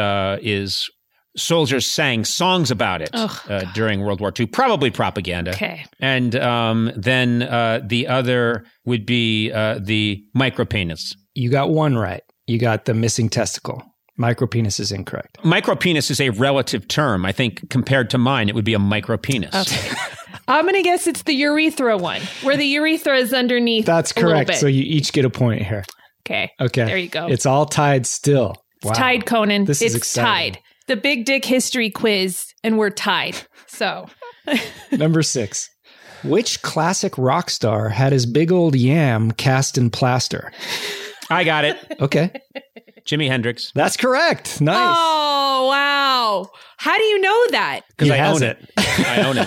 soldiers sang songs about it during World War II, probably propaganda. Okay. And then the other would be the micropenis. You got 1 right. You got the missing testicle. Micropenis is incorrect. Micropenis is a relative term. I think compared to mine, it would be a micropenis. Okay. I'm going to guess it's the urethra one, where the urethra is underneath. That's correct. So you each get a point here. Okay. There you go. It's all tied still. It's tied, Conan. This is it's exciting. tied. The Big Dick History Quiz, and we're tied. So. Number 6. Which classic rock star had his big old yam cast in plaster? I got it. Okay. Jimi Hendrix. That's correct. Nice. Oh, wow. How do you know that? Because I own it. I own it.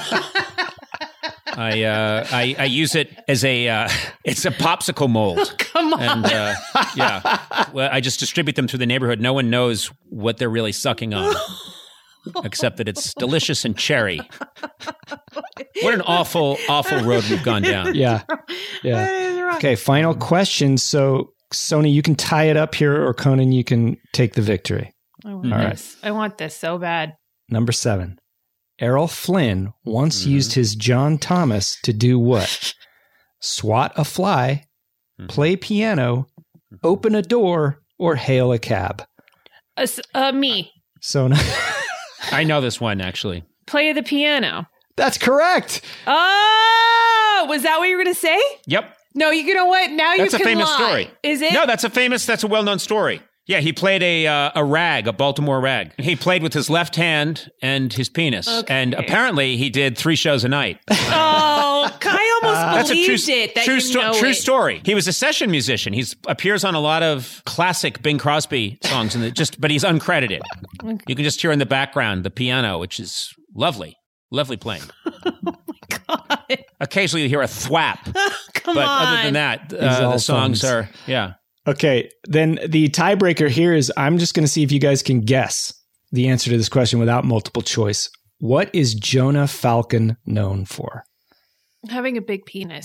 I use it as it's a popsicle mold. Oh, come on. And well, I just distribute them through the neighborhood. No one knows what they're really sucking on, except that it's delicious and cherry. What an awful, awful road we've gone down. Yeah. Okay, final question. So, Sony, you can tie it up here, or Conan, you can take the victory. I want this. I want this so bad. Number 7. Errol Flynn once used his John Thomas to do what? Swat a fly, play piano, open a door, or hail a cab? Me. Sona. I know this one, actually. Play the piano. That's correct. Oh, was that what you were going to say? Yep. No, you know what? Now you can lie. That's a famous story. Is it? No, that's a well-known story. Yeah, he played a rag, a Baltimore rag. He played with his left hand and his penis. Okay. And apparently he did 3 shows a night. Oh, I almost believed it. True story. He was a session musician. He appears on a lot of classic Bing Crosby songs, but he's uncredited. Okay. You can just hear in the background the piano, which is lovely. Lovely playing. Oh my God. Occasionally you hear a thwap. Come but on. Other than that, the songs are, Okay, then the tiebreaker here is I'm just going to see if you guys can guess the answer to this question without multiple choice. What is Jonah Falcon known for? Having a big penis.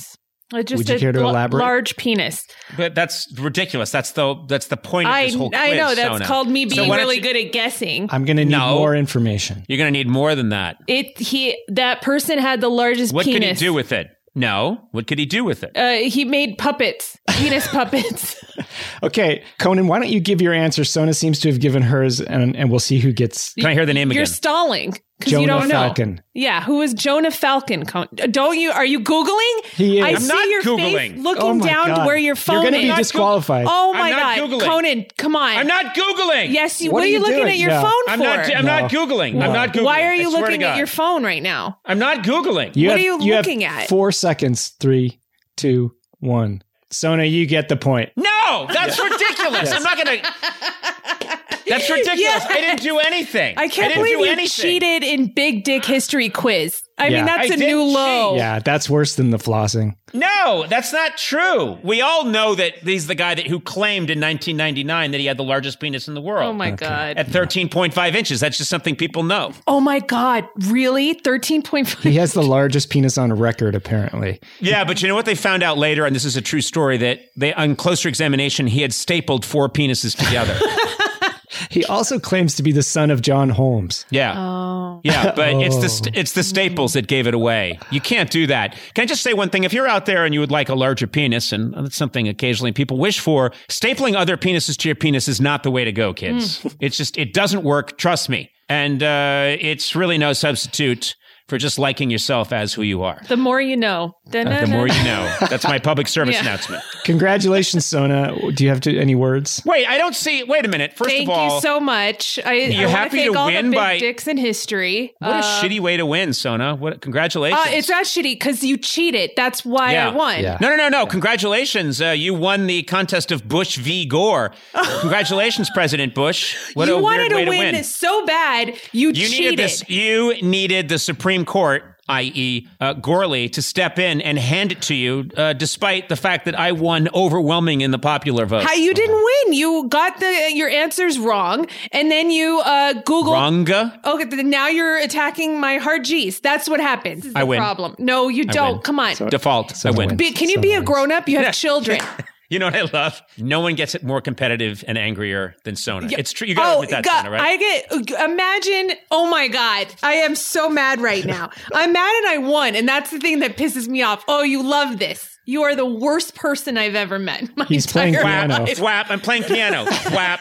Just Would you care to elaborate? Large penis. But that's ridiculous. That's the point of this whole quiz, I know. That's Sona. called me being why don't really you- good at guessing. I'm going to need more information. You're going to need more than that. That person had the largest What penis. could he do with it? No. What could he do with it? He made puppets, penis puppets. Okay, Conan, why don't you give your answer? Sona seems to have given hers, and we'll see who gets. Can I hear the name You're again? stalling because Jonah you don't know. Falcon. Yeah, who is Jonah Falcon? Don't you? Are you Googling? He is. I I'm see not your Googling. face looking Oh my down to God. where your phone You're going to is. be disqualified. Oh my I'm not God, Googling. Conan, come on! I'm not Googling. Yes, What what are are you you looking doing? at your No. phone I'm for? not Googling. No. I'm not Googling. Why are I you swear to looking at God. your phone right now? I'm not Googling. What are you looking have at? 4 seconds. 3, 2, 1. Sona, you get the point. No, that's ridiculous. Yes. I'm not going to. That's ridiculous. Yeah. I didn't do anything. I can't didn't believe do you anything. cheated in Big Dick History Quiz. I Yeah. mean, that's I a didn't new low. Yeah, that's worse than the flossing. No, that's not true. We all know that he's the guy who claimed in 1999 that he had the largest penis in the world. Oh my God. At 13.5 inches. That's just something people know. Oh my God. Really? 13.5? He has the largest penis on record, apparently. Yeah, but you know what they found out later, and this is a true story, that on closer examination, he had stapled 4 penises together. He also claims to be the son of John Holmes. Yeah. Oh. Yeah, but it's the staples that gave it away. You can't do that. Can I just say one thing? If you're out there and you would like a larger penis, and that's something occasionally people wish for, stapling other penises to your penis is not the way to go, kids. It doesn't work. Trust me. And it's really no substitute for just liking yourself as who you are. The more you know. The more you know. That's my public service announcement. Congratulations, Sona. Do you have any words? Wait, I don't see. Wait a minute. First Thank of all, you so much. I you want happy thank to all win the big by- dicks in history. what a shitty way to win, Sona. Congratulations. It's not shitty because you cheated. That's why I won. Yeah. No. Congratulations. You won the contest of Bush v. Gore. Congratulations, President Bush. What you a wanted weird way to win so bad, you cheated. You needed the Supreme Court, i.e. Gorley, to step in and hand it to you, despite the fact that I won overwhelming in the popular vote. How you didn't win? You got your answers wrong, and then you Googled. Wronga? Okay, now you're attacking my hard G's. That's what happens. This is I the win. problem. No, you don't. win. Come on. Default. I win. Can you be a grown up? You have children. You know what I love? No one gets it more competitive and angrier than Sona. Yeah. It's true. You gotta admit that, God, Sona, right? Imagine, oh my God, I am so mad right now. I'm mad and I won, and that's the thing that pisses me off. Oh, you love this. You are the worst person I've ever met. in my He's playing entire piano. life. Thwap. I'm playing piano. Thwap.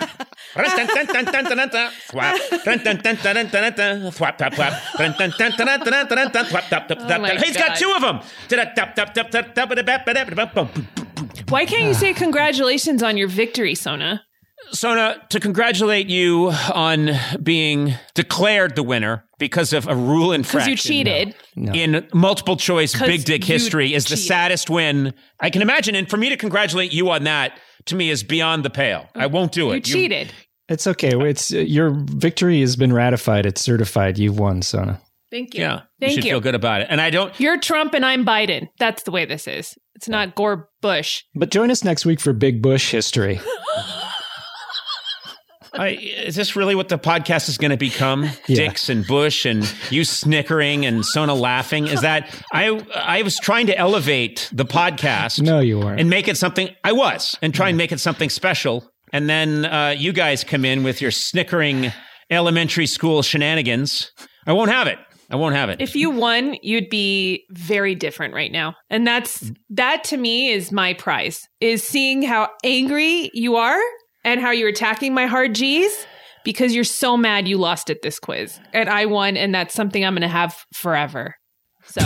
Thwap. Thwap, tap, tap. Oh my He's got God. 2 of them. Why can't you say congratulations on your victory, Sona? Sona, to congratulate you on being declared the winner because of a rule infraction. Because you cheated. No. In multiple choice 'Cause big dick you history is the cheated. saddest win I can imagine. And for me to congratulate you on that, to me, is beyond the pale. I won't do it. You cheated. It's okay. It's your victory has been ratified. It's certified. You've won, Sona. Thank you. Yeah. You Thank should you. feel good about it. And I don't. You're Trump and I'm Biden. That's the way this is. It's not Gore Bush. But join us next week for Big Bush history. Is this really what the podcast is going to become? Yeah. Dicks and Bush and you snickering and Sona laughing? Is that I was trying to elevate the podcast. No, you weren't. And make it something. I was. And try and make it something special. And then you guys come in with your snickering elementary school shenanigans. I won't have it. I won't have it. If you won, you'd be very different right now. And that to me is my prize, is seeing how angry you are and how you're attacking my hard G's because you're so mad you lost at this quiz. And I won, and that's something I'm going to have forever. So.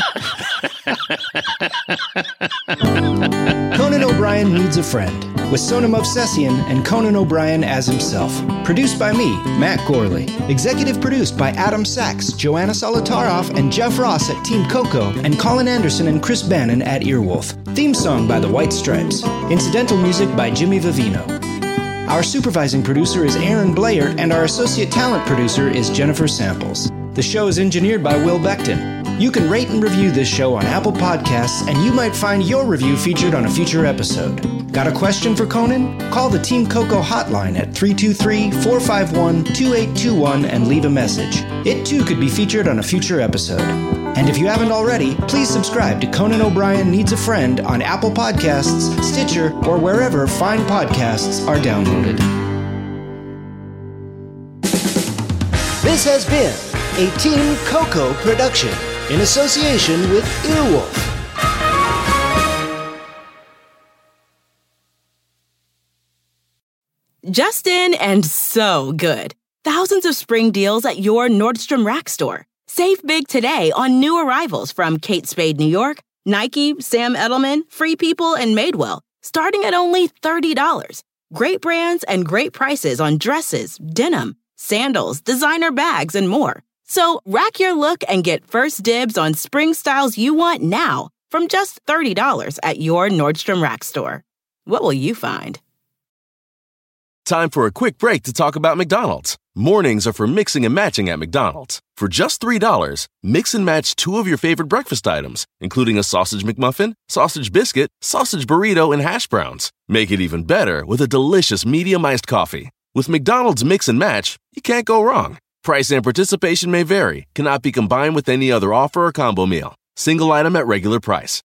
Conan O'Brien Needs a Friend, with Sona Movsesian and Conan O'Brien as himself. Produced by me, Matt Gorley. Executive produced by Adam Sachs, Joanna Solitaroff, and Jeff Ross at Team Coco, and Colin Anderson and Chris Bannon at Earwolf. Theme song by the White Stripes. Incidental music by Jimmy Vivino. Our supervising producer is Aaron Blair, and our associate talent producer is Jennifer Samples. The show is engineered by Will Beckton. You can rate and review this show on Apple Podcasts, and you might find your review featured on a future episode. Got a question for Conan? Call the Team Coco hotline at 323-451-2821 and leave a message. It too could be featured on a future episode. And if you haven't already, please subscribe to Conan O'Brien Needs a Friend on Apple Podcasts, Stitcher, or wherever fine podcasts are downloaded. This has been a Team Coco production in association with Earwolf. Just in and so good. Thousands of spring deals at your Nordstrom Rack store. Save big today on new arrivals from Kate Spade New York, Nike, Sam Edelman, Free People, and Madewell, starting at only $30. Great brands and great prices on dresses, denim, sandals, designer bags, and more. So rack your look and get first dibs on spring styles you want now from just $30 at your Nordstrom Rack store. What will you find? Time for a quick break to talk about McDonald's. Mornings are for mixing and matching at McDonald's. For just $3, mix and match 2 of your favorite breakfast items, including a sausage McMuffin, sausage biscuit, sausage burrito, and hash browns. Make it even better with a delicious medium iced coffee. With McDonald's Mix and Match, you can't go wrong. Price and participation may vary, cannot be combined with any other offer or combo meal. Single item at regular price.